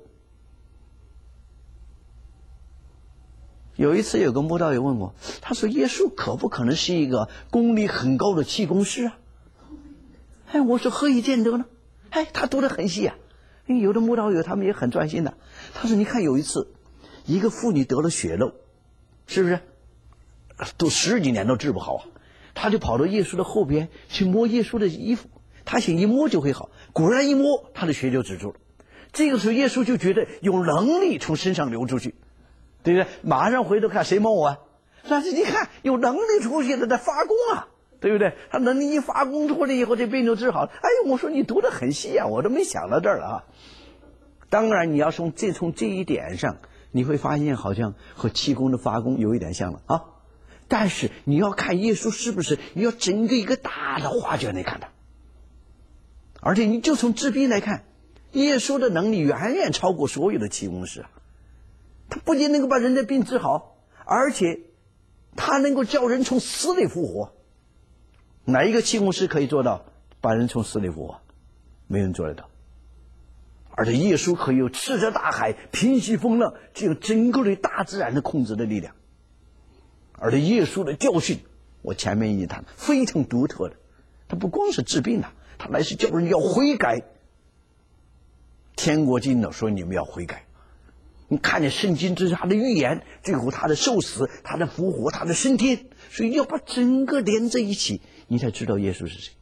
有一次有个慕道友问我，他说耶稣可不可能是一个功力很高的气功师啊？哎，我说何以见得呢？哎，他读得很细啊。有的慕道友他们也很专心的。他说你看有一次一个妇女得了血漏，是不是都十几年都治不好啊？他就跑到耶稣的后边去摸耶稣的衣服，他想一摸就会好，果然一摸他的血就止住了。这个时候耶稣就觉得有能力从身上流出去，对不对？马上回头看谁摸我啊？但是你看有能力出现的在发功啊，对不对？他能力一发功出来以后，这病就治好了。哎，我说你读得很细啊，我都没想到这儿了啊。当然你要从这从这一点上，你会发现好像和气功的发功有一点像了啊。但是你要看耶稣是不是，你要整个一个大的画卷来看他。而且你就从治病来看，耶稣的能力远远超过所有的气功师啊。他不仅能够把人的病治好，而且他能够叫人从死里复活。哪一个气功师可以做到把人从死里复活？没人做得到。而且耶稣可以有斥责大海、平息风浪，这种整个对大自然的控制的力量。而且耶稣的教训，我前面已经谈，非常独特的。他不光是治病的，他乃是叫人要悔改。天国近了，说你们要悔改。你看见圣经这是他的预言，最后他的受死，他的复活，他的升天，所以要把整个连在一起，你才知道耶稣是谁。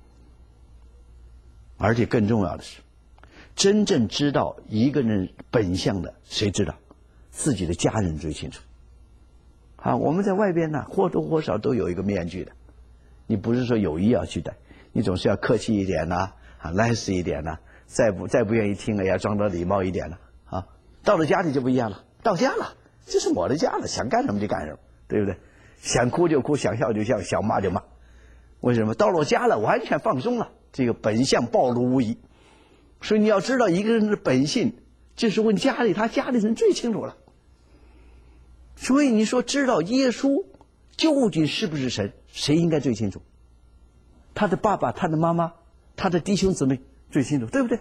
而且更重要的是，真正知道一个人本相的，谁知道？自己的家人最清楚。啊，我们在外边呢，或多或少都有一个面具的。你不是说有意要去戴，你总是要客气一点呐，啊 ，nice 一点呐，再不再不愿意听了，也要装得礼貌一点了啊。到了家里就不一样了，到家了，这是我的家了，想干什么就干什么，对不对？想哭就哭，想笑就笑，想骂就骂。为什么？到了家了，完全放松了，这个本相暴露无遗。所以你要知道一个人的本性，就是问家里，他家里人最清楚了。所以你说知道耶稣究竟是不是神，谁应该最清楚？他的爸爸、他的妈妈、他的弟兄姊妹最清楚，对不对？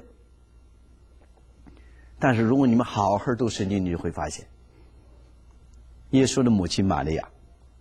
但是如果你们好好读圣经，你就会发现，耶稣的母亲玛利亚，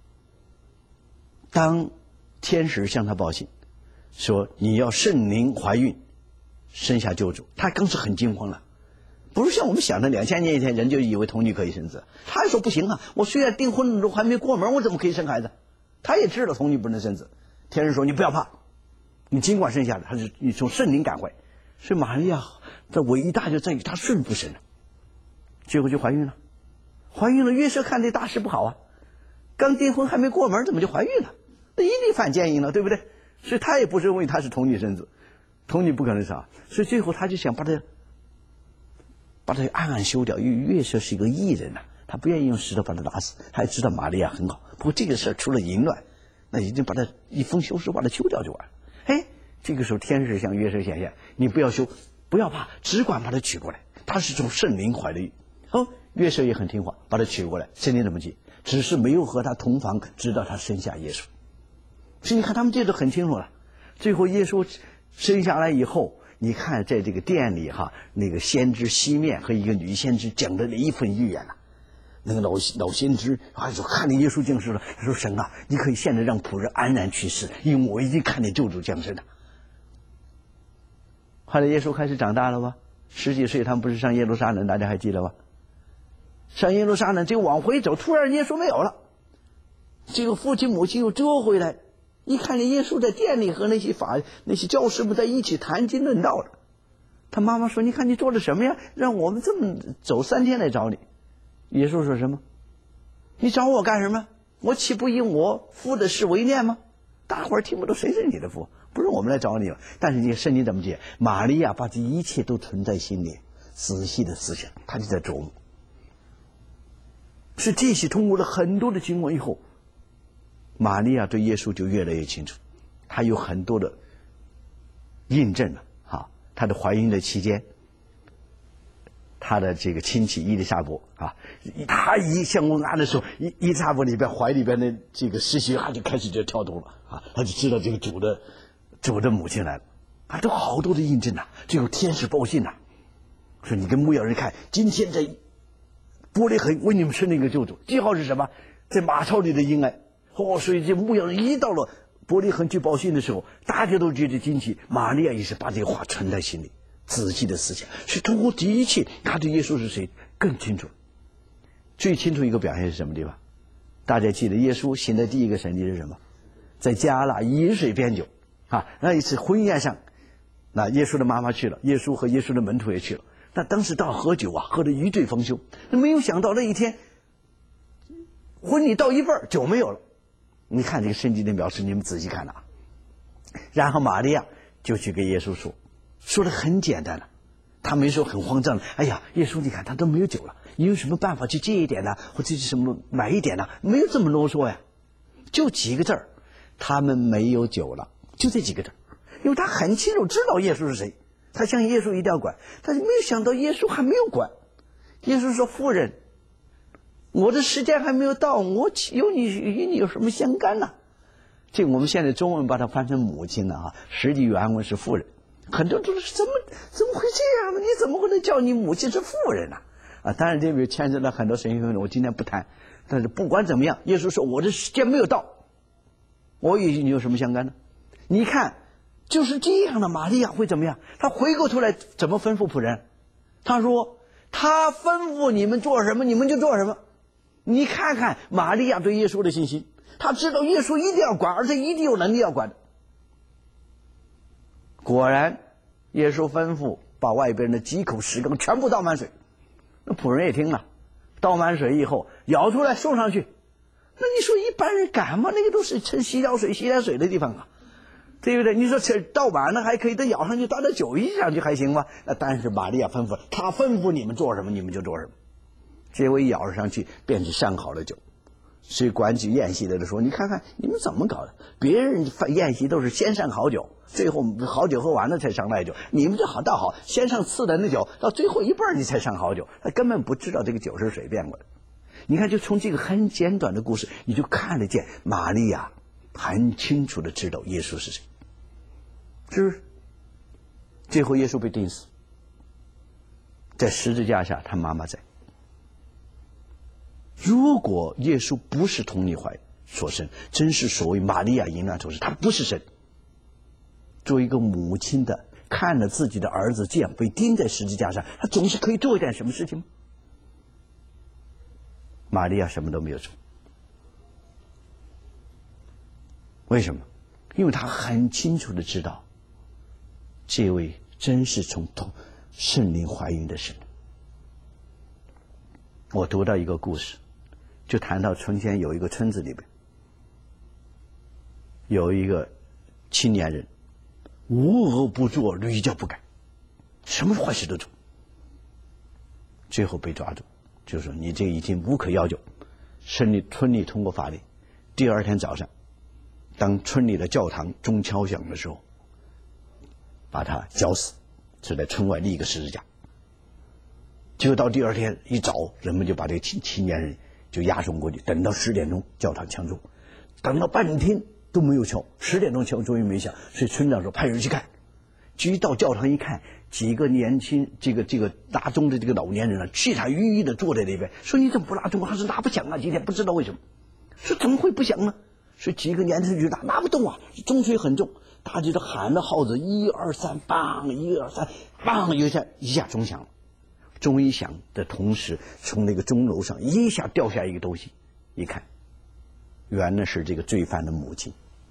当天使向她报信说你要圣灵怀孕生下救主，她当时很惊慌了。不是像我们想的两千年以前人就以为童女可以生子，他也说不行啊，我虽然订婚都还没过门，我怎么可以生孩子？他也知道童女不能生子。天使说你不要怕，你尽管生下来，他是你从圣灵感怀。所以玛利亚的伟大就在于她顺服神了，结果就怀孕了。怀孕了，约瑟看这大事不好啊，刚订婚还没过门，怎么就怀孕了？那一定犯奸淫了，对不对？所以他也不认为他是童女生子，童女不可能杀，所以最后他就想把他把他暗暗休掉。因为约瑟是一个义人呐、啊，他不愿意用石头把他打死，他也知道玛利亚很好。不过这个事出了淫乱，那已经把他一封休书把他休掉就完了。哎，这个时候天使向约瑟显现，你不要休，不要怕，只管把他娶过来，他是从圣灵怀的孕。哦，约瑟也很听话，把他娶过来。圣灵怎么记？只是没有和他同房，直到他生下耶稣。所以你看他们记得很清楚了。最后耶稣生下来以后，你看在这个殿里哈，那个先知西面和一个女先知讲的那一份预言呐、啊，那个老老先知啊就看见耶稣降世了，说神啊，你可以现在让仆人安然去世，因为我已经看见救主降生了。 后来耶稣开始长大了吧，十几岁他们不是上耶路撒冷，大家还记得吧？上耶路撒冷就往回走，突然耶稣没有了，这个父亲母亲又折回来，一看见耶稣在店里和那些法那些教师们在一起谈经论道了。他妈妈说：“你看你做了什么呀？让我们这么走三天来找你。”耶稣说什么？你找我干什么？我岂不以我父的事为念吗？大伙儿听不懂谁是你的父，不是我们来找你了。但是你圣经怎么解？玛利亚把这一切都存在心里，仔细的思想，他就在琢磨。是这些通过了很多的经文以后，玛利亚对耶稣就越来越清楚，他有很多的印证了啊。她的怀孕的期间，他的这个亲戚伊丽莎白啊，他一相公安的时候，伊伊丽莎白里边怀里边的这个实习，他就开始就跳动了啊，他就知道这个主的主的母亲来了，啊，都好多的印证呐，最后天使报信呐，说你跟牧羊人看，今天在伯利恒为你们生了一个救主，记号是什么？在马槽里的婴儿。哦，所以这牧羊人一到了伯利恒去报信的时候，大家都觉得惊奇，玛利亚也是把这个话存在心里，仔细的思想，是通过这一切，他对耶稣是谁更清楚。最清楚一个表现是什么地方？大家记得耶稣行的第一个神迹是什么？在加纳饮水变酒啊，那一次婚宴上，那耶稣的妈妈去了，耶稣和耶稣的门徒也去了。那当时到喝酒啊，喝得一醉方休。那没有想到那一天，婚礼到一半，酒没有了。你看这个圣经的描述，你们仔细看了啊。然后玛利亚就去跟耶稣说，说的很简单了，他没说很慌张。哎呀，耶稣，你看他都没有酒了，你有什么办法去借一点呢？或者是什么买一点呢？没有这么啰嗦呀，就几个字儿，他们没有酒了，就这几个字儿。因为他很清楚知道耶稣是谁，他相信耶稣一定要管，但是没有想到耶稣还没有管。耶稣说：“夫人，我的时间还没有到，我有你与你有什么相干呢？”这个我们现在中文把它翻成母亲了啊，实际原文是妇人。很多人都是怎么怎么会这样呢？你怎么会能叫你母亲是妇人呢？啊，当然这边牵扯了很多神学问题，我今天不谈。但是不管怎么样，耶稣说我的时间没有到，我与你有什么相干呢？你看，就是这样的玛利亚会怎么样？她回过头来怎么吩咐仆人？她说：“他吩咐你们做什么，你们就做什么。”你看看玛利亚对耶稣的信心，他知道耶稣一定要管，而且一定有能力要管的。果然，耶稣吩咐把外边的几口石缸全部倒满水。那仆人也听了，倒满水以后舀出来送上去。那你说一般人敢吗？那个都是盛洗脚水、洗点水的地方啊，对不对？你说这倒满了还可以，再舀上去倒点酒一上去还行吗？那但是玛利亚吩咐，他吩咐你们做什么，你们就做什么。结果一舀上去便是上好的酒。所以管举宴席的人说：“你看看你们怎么搞的？别人宴席都是先上好酒，最后好酒喝完了才上赖酒，你们这好倒好，先上次等的酒，到最后一半你才上好酒。他根本不知道这个酒是水变过的。你看，就从这个很简短的故事，你就看得见玛利亚很清楚的知道耶稣是谁，是不是？最后耶稣被钉死，在十字架下，他妈妈在。如果耶稣不是童女怀所生，真是所谓玛利亚淫乱所生，他不是神。作为一个母亲的，看了自己的儿子这样被钉在十字架上，他总是可以做一点什么事情吗？玛利亚什么都没有做。为什么？因为他很清楚的知道，这位真是从圣灵怀孕的神。我读到一个故事，就谈到从前有一个村子里边，有一个青年人，无恶不作，屡教不改，什么坏事都做，最后被抓住，就说你这已经无可要求。村里村里通过法令，第二天早上，当村里的教堂钟敲响的时候，把他绞死，就在村外立一个十字架。结果到第二天一早，人们就把这个青青年人就押送过去，等到十点钟教堂敲钟，等了半天都没有敲，十点钟敲终于没响，所以村长说派人去看。一到教堂一看，几个年轻这个这个拉钟的这个老年人啊，气喘吁吁的坐在那边，说你怎么不拉钟？他说拉不响啊，今天不知道为什么。说怎么会不响呢？说几个年轻人就拉拉不动啊，钟锤很重。 他就是喊着号子，一二三，梆，一二三，梆，一下一下钟响了。钟一响的同时，从那个钟楼上一下掉下一个东西，一看，原来是这个罪犯的母亲，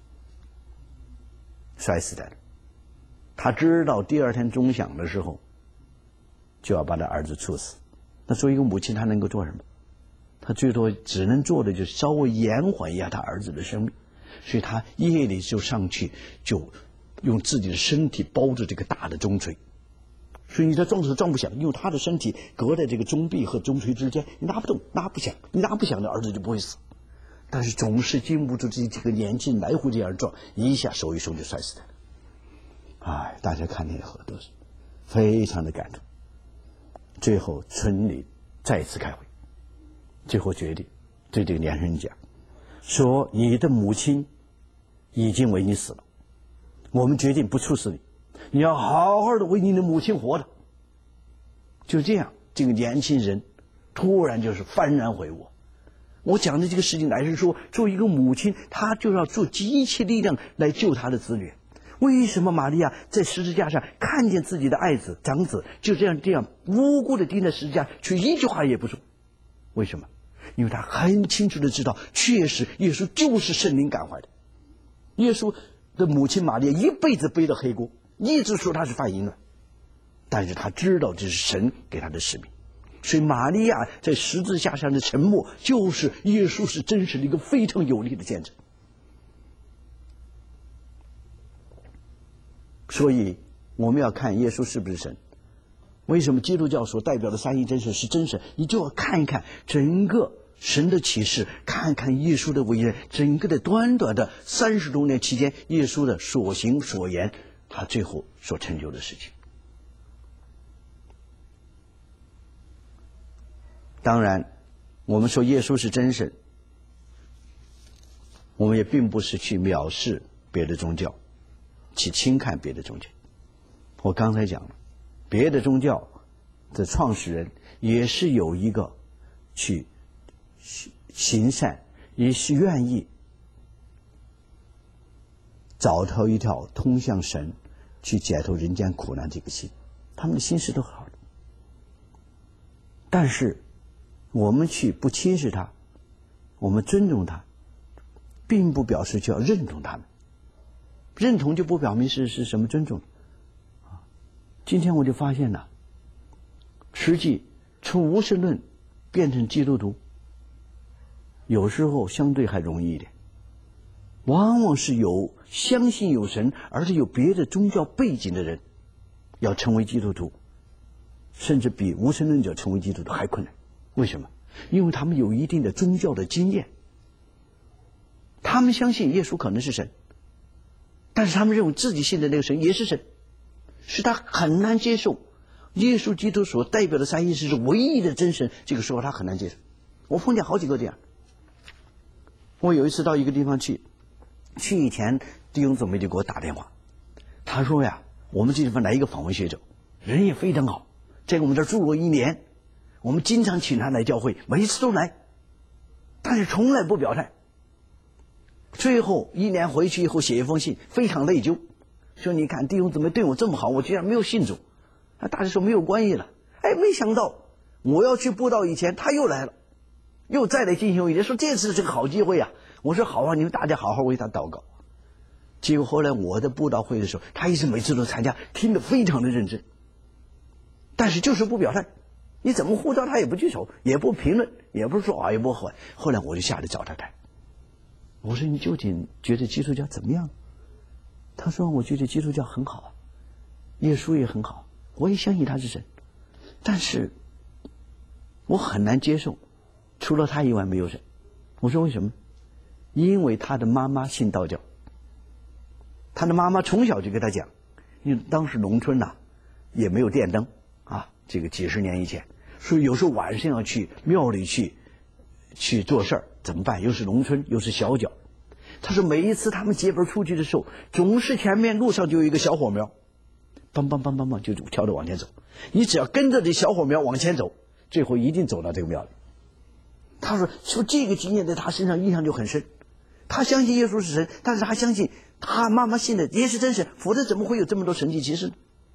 摔死在了。他知道第二天钟响的时候，就要把他儿子处死。那作为一个母亲，他能够做什么？他最多只能做的就是稍微延缓一下他儿子的生命。所以他夜里就上去，就用自己的身体包着这个大的钟锤。所以你这撞是撞不响，因为他的身体隔在这个钟壁和钟锤之间，你拿不动，拿不响，你拿不响的儿子就不会死。但是总是经不住这几个年轻人来回这样撞，一下手一松就摔死了。哎，大家看那以后都是非常的感动。最后村里再次开会，最后决定对这个年轻人讲，说你的母亲已经为你死了，我们决定不处死你，你要好好的为你的母亲活着。就这样，这个年轻人突然就是幡然悔悟。我讲的这个事情乃是说，作为一个母亲，她就要做极其力量来救她的子女。为什么玛利亚在十字架上看见自己的爱子长子就这样这样无辜的钉在十字架，却一句话也不说？为什么？因为他很清楚的知道，确实耶稣就是圣灵感怀的。耶稣的母亲玛利亚一辈子背着黑锅，一直说他是犯淫乱，但是他知道这是神给他的使命。所以玛利亚在十字架上的沉默，就是耶稣是真实的一个非常有力的见证。所以我们要看耶稣是不是神。为什么基督教所代表的三一真神是真神？你就要看一看整个神的启示，看看耶稣的为人，整个的短短的三十多年期间，耶稣的所行所言，他最后所成就的事情。当然我们说耶稣是真神，我们也并不是去藐视别的宗教，去轻看别的宗教。我刚才讲了，别的宗教的创始人也是有一个去行善，也是愿意找到一条通向神去解脱人间苦难这个心，他们的心是都好的。但是我们去不轻视他，我们尊重他，并不表示就要认同他们。认同就不表明是是什么尊重。今天我就发现了，实际从无神论变成基督徒，有时候相对还容易一点。往往是有相信有神，而且有别的宗教背景的人，要成为基督徒，甚至比无神论者成为基督徒还困难。为什么？因为他们有一定的宗教的经验，他们相信耶稣可能是神，但是他们认为自己信的那个神也是神，使他很难接受耶稣基督所代表的三一神是唯一的真神。这个时候他很难接受。我碰见好几个这样。我有一次到一个地方去，去以前弟兄姊妹就给我打电话，他说呀，我们这地方来一个访问学者，人也非常好，在我们这儿住过一年，我们经常请他来教会，每一次都来，但是从来不表态。最后一年回去以后写一封信，非常内疚，说你看弟兄姊妹对我这么好，我居然没有信主。他大家说没有关系了。哎，没想到我要去布道以前他又来了，又再来进行一年，说这次是个好机会啊。我说好啊，你们大家好好为他祷告。结果后来我的布道会的时候，他一直每次都参加，听得非常的认真，但是就是不表态。你怎么呼召他也不举手，也不评论，也不说啊，也不坏。后来我就下来找他谈，我说你究竟觉得基督教怎么样？他说我觉得基督教很好，耶稣也很好，我也相信他是神，但是我很难接受除了他以外没有神。我说为什么？因为他的妈妈信道教，他的妈妈从小就给他讲，因为当时农村呐、啊、也没有电灯啊，这个几十年以前，所以有时候晚上要去庙里去去做事儿，怎么办？又是农村又是小脚。他说每一次他们结伴出去的时候，总是前面路上就有一个小火苗，梆梆梆梆梆就跳着往前走，你只要跟着这小火苗往前走，最后一定走到这个庙里。他说说这个经验在他身上印象就很深，他相信耶稣是神，但是他相信他慢慢信的也是真神，否则怎么会有这么多神迹奇事呢？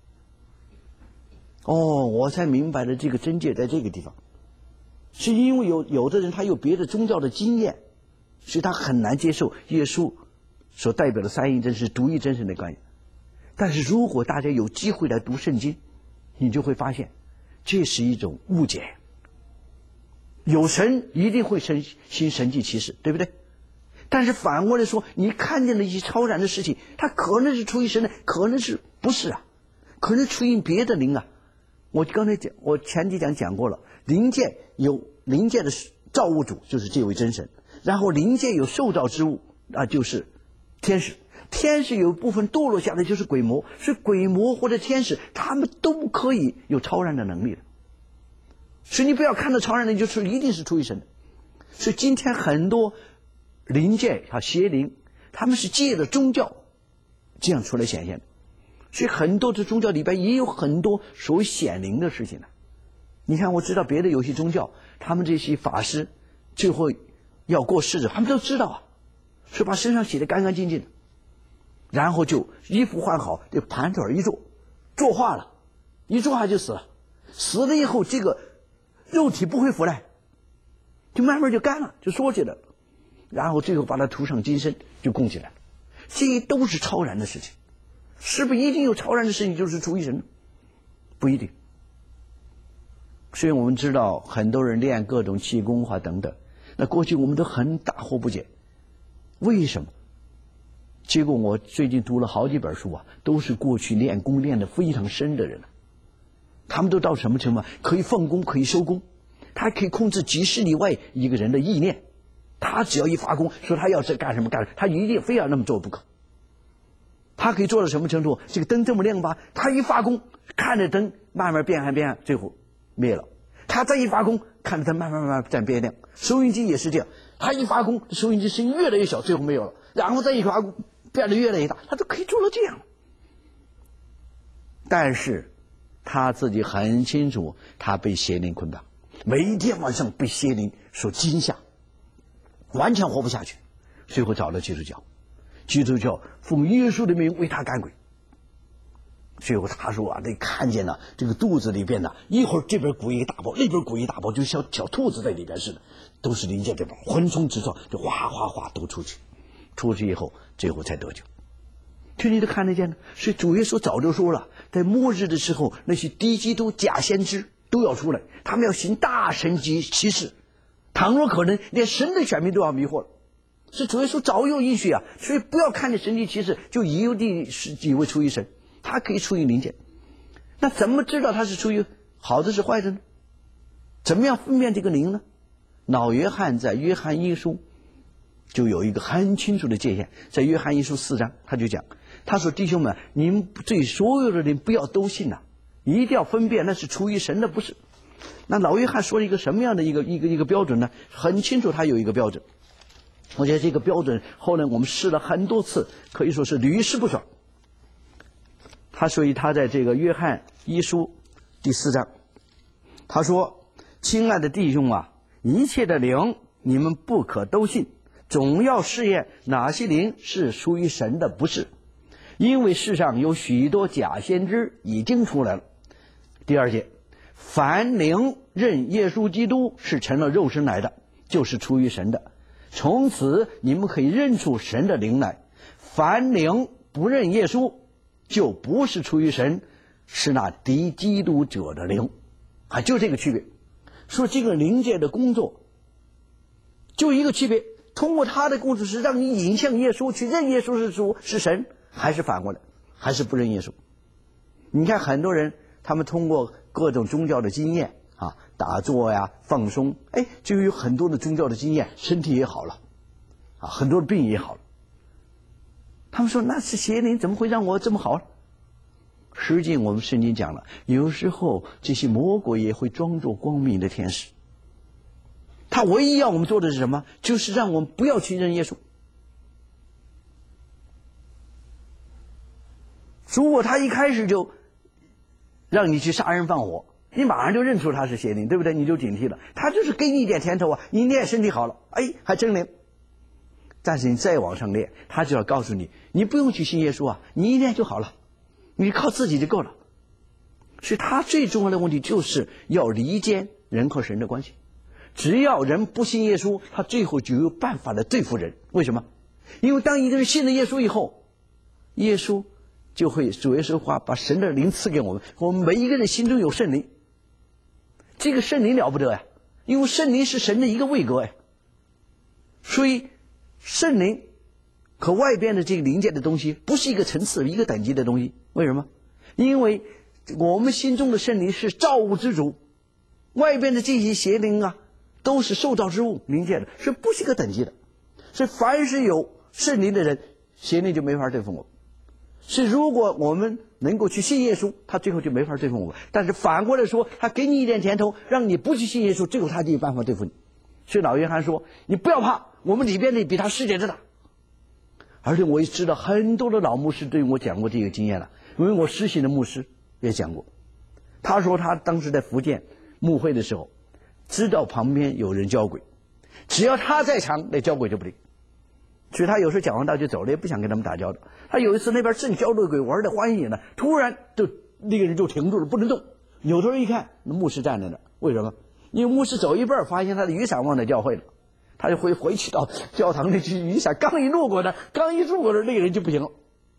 哦，我才明白了这个真界在这个地方，是因为有有的人他有别的宗教的经验，所以他很难接受耶稣所代表的三一真神、独一真神的概念。但是如果大家有机会来读圣经，你就会发现这是一种误解。有神一定会行行神迹奇事，对不对？但是反过来说，你看见了一些超然的事情，它可能是出于神的，可能是不是啊？可能出于别的灵啊。我刚才讲，我前几讲讲过了，灵界有灵界的造物主，就是这位真神，然后灵界有受造之物啊，就是天使。天使有部分堕落下来就是鬼魔，所以鬼魔或者天使他们都可以有超然的能力的。所以你不要看到超然的就是一定是出于神的。所以今天很多灵界啊邪灵，他们是借着宗教这样出来显现的。所以很多的宗教里边也有很多所谓显灵的事情的。你看，我知道别的有些宗教，他们这些法师最后要过世的，他们都知道啊，所以把身上洗得干干净净的，然后就衣服换好，就盘腿一坐，坐化了，一坐下就死了。死了以后，这个肉体不会腐烂，就慢慢就干了，就缩起来了，然后最后把它涂上金身，就供起来了。这些都是超然的事情。是不是一定有超然的事情就是出于神？不一定。所以我们知道很多人练各种气功啊等等，那过去我们都很大惑不解，为什么？结果我最近读了好几本书啊，都是过去练功练得非常深的人，他们都到什么程度？可以放功，可以收功，他还可以控制几十里外一个人的意念，他只要一发功，说他要是干什么干什么，他一定非要那么做不可。他可以做到什么程度？这个灯这么亮吧，他一发功，看着灯慢慢变暗变暗，最后灭了。他再一发功，看着灯慢慢慢慢在变亮。收音机也是这样，他一发功，收音机声音越来越小，最后没有了，然后再一发功，变得越来越大，他都可以做到这样。但是他自己很清楚，他被邪灵捆绑，每一天晚上被邪灵所惊吓，完全活不下去，最后找了基督教。基督教奉耶稣的名为他赶鬼，最后他说啊，那看见了这个肚子里边呢，一会儿这边鼓一大包，那边鼓一大包，就像小兔子在里边似的，都是灵界这边浑冲直撞，就哗哗哗都出去，出去以后最后才得救。这你都看得见的。所以主耶稣早就说了，在末日的时候，那些低基督假先知都要出来，他们要行大神迹奇事，倘若可能，连神的选民都要迷惑了。是主耶稣早有应许啊，所以不要看见神迹奇事就以为是以为出于神，他可以出于灵界。那怎么知道他是出于好的是坏的呢？怎么样分辨这个灵呢？老约翰在约翰一书就有一个很清楚的界限，在约翰一书四章他就讲，他说弟兄们，你们对所有的人不要都信呐、啊，一定要分辨那是出于神的不是。那老约翰说了一个什么样的一个一个一个标准呢？很清楚，他有一个标准。我觉得这个标准后来我们试了很多次，可以说是屡试不爽。他所以他在这个约翰一书第四章，他说：亲爱的弟兄啊，一切的灵你们不可都信，总要试验哪些灵是属于神的不是，因为世上有许多假先知已经出来了。第二节，凡灵认耶稣基督是成了肉身来的，就是出于神的，从此你们可以认出神的灵来。凡灵不认耶稣，就不是出于神，是那敌基督者的灵啊，就这个区别。说这个灵界的工作就一个区别，通过他的工作是让你引向耶稣，去认耶稣是主是神，还是反过来，还是不认耶稣。你看很多人他们通过各种宗教的经验啊，打坐呀放松，哎，就有很多的宗教的经验，身体也好了啊，很多的病也好了。他们说那是邪灵，怎么会让我这么好？实际我们圣经讲了，有时候这些魔鬼也会装作光明的天使，他唯一要我们做的是什么？就是让我们不要去认耶稣。如果他一开始就让你去杀人放火，你马上就认出他是邪灵，对不对？你就警惕了。他就是给你一点甜头啊，你念身体好了，哎，还真灵。 但是你再往上练，他就要告诉你，你不用去信耶稣啊，你一念就好了，你靠自己就够了。所以他最重要的问题就是要离间人和神的关系。只要人不信耶稣，他最后就有办法来对付人。为什么？因为当一个人信了耶稣以后，耶稣就会主耶稣话把神的灵赐给我们，我们每一个人心中有圣灵。这个圣灵了不得呀，因为圣灵是神的一个位格呀。所以圣灵和外边的这个灵界的东西不是一个层次一个等级的东西。为什么？因为我们心中的圣灵是造物之主，外边的这些邪灵啊都是受造之物，灵界的是不是一个等级的。所以凡是有圣灵的人，邪灵就没法对付我们。是如果我们能够去信耶稣，他最后就没法对付我们。但是反过来说，他给你一点甜头，让你不去信耶稣，最后他就有办法对付你。所以老约翰说，你不要怕，我们里边的比他世界之大。而且我也知道很多的老牧师对我讲过这个经验了，因为我实习的牧师也讲过。他说他当时在福建牧会的时候，知道旁边有人交鬼，只要他在场，那交鬼就不灵。所以他有时候讲完道就走了，也不想跟他们打交道。他有一次那边正交着鬼玩的欢喜呢，突然就那个人就停住了，不能动。扭头一看，那牧师站在那，为什么？因为牧师走一半，发现他的雨伞忘在教会了，他就回回去到教堂里去，雨伞刚一路过呢，刚一路过呢，那个人就不行了。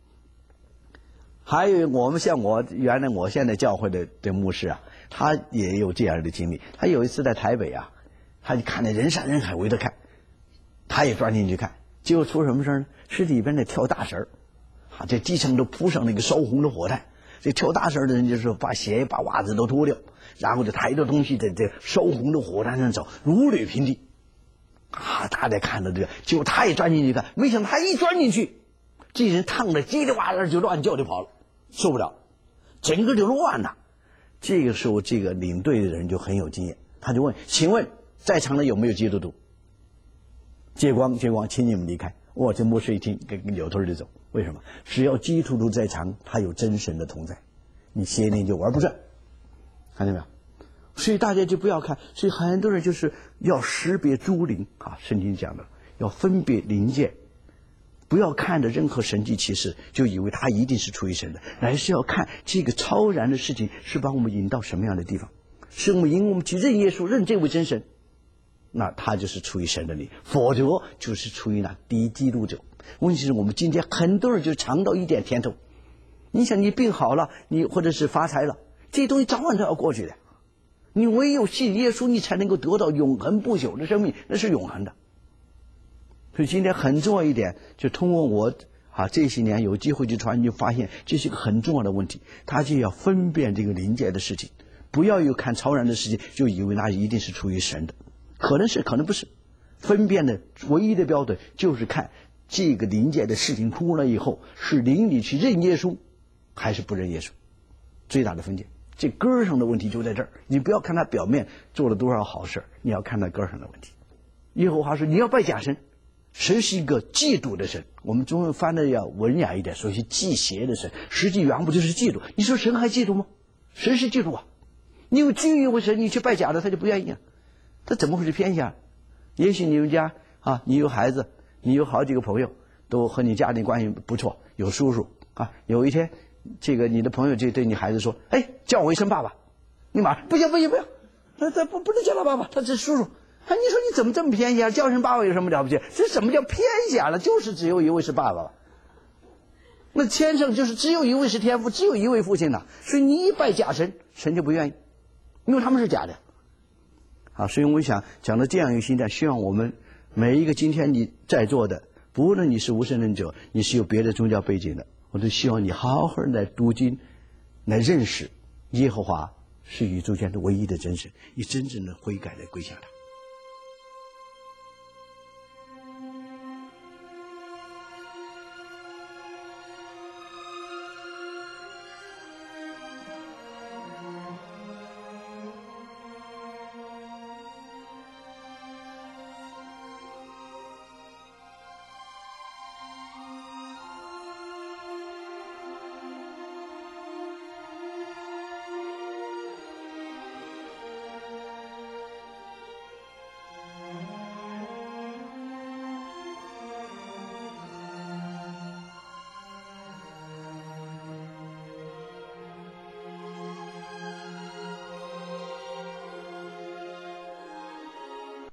还有我们像我原来我现在教会的这牧师啊，他也有这样的经历。他有一次在台北啊，他就看着人山人海围着看，他也钻进去看。结果出什么事呢？是里边的跳大神儿，啊，这地上都铺上那个烧红的火炭。这跳大神的人就是把鞋把袜子都脱掉，然后就抬着东西在这烧红的火炭上走，如履平地。啊，大家看到这个，结果他也钻进去看，没想到他一钻进去，这人烫的叽里哇啦就乱叫就跑了，受不了，整个就乱了。这个时候，这个领队的人就很有经验，他就问：“请问在场的有没有基督徒？”借光借光，请你们离开。我这牧师一听，给扭头就走。为什么？只要基督徒在场，他有真神的同在，你邪灵就玩不转。看见没有？所以大家就不要看，所以很多人就是要识别诸灵啊，圣经讲的要分别灵界，不要看着任何神迹奇事就以为他一定是出于神的，而是要看这个超然的事情是把我们引到什么样的地方，是我们引我们去认耶稣，认这位真神，那他就是出于神的灵，否则就是出于那低基督者。问题是我们今天很多人就尝到一点甜头，你想你病好了，你或者是发财了，这些东西早晚都要过去的，你唯有信耶稣，你才能够得到永恒不朽的生命，那是永恒的。所以今天很重要一点，就通过我啊这些年有机会去传，你就发现这是一个很重要的问题，他就要分辨这个灵界的事情，不要有看超然的事情就以为那一定是出于神的，可能是可能不是。分辨的唯一的标准就是看这个灵界的事情出了以后，是灵里去认耶稣还是不认耶稣，最大的分界。这根儿上的问题就在这儿，你不要看他表面做了多少好事，你要看他根儿上的问题。耶和华说你要拜假神，神是一个嫉妒的神，我们中文翻的要文雅一点，说是忌邪的神，实际原不就是嫉妒。你说神还嫉妒吗？神是嫉妒啊，你有君以为神，你去拜假的他就不愿意啊，他怎么会是偏向？也许你们家啊，你有孩子，你有好几个朋友都和你家庭关系不错，有叔叔啊，有一天这个你的朋友就对你孩子说，哎，叫我一声爸爸，你马上不行不行不行，他他不不能叫他爸爸，他是叔叔。哎，你说你怎么这么偏狭？叫声爸爸有什么了不起？这什么叫偏狭了？就是只有一位是爸爸，那天上就是只有一位是天父，只有一位父亲呐。所以你一拜假神，神就不愿意，因为他们是假的。啊，所以我想讲到这样一个心态，希望我们每一个今天你在座的，不论你是无神论者，你是有别的宗教背景的，我都希望你好好来读经，来认识耶和华是宇宙间的唯一的真神，你真正的悔改来归向他。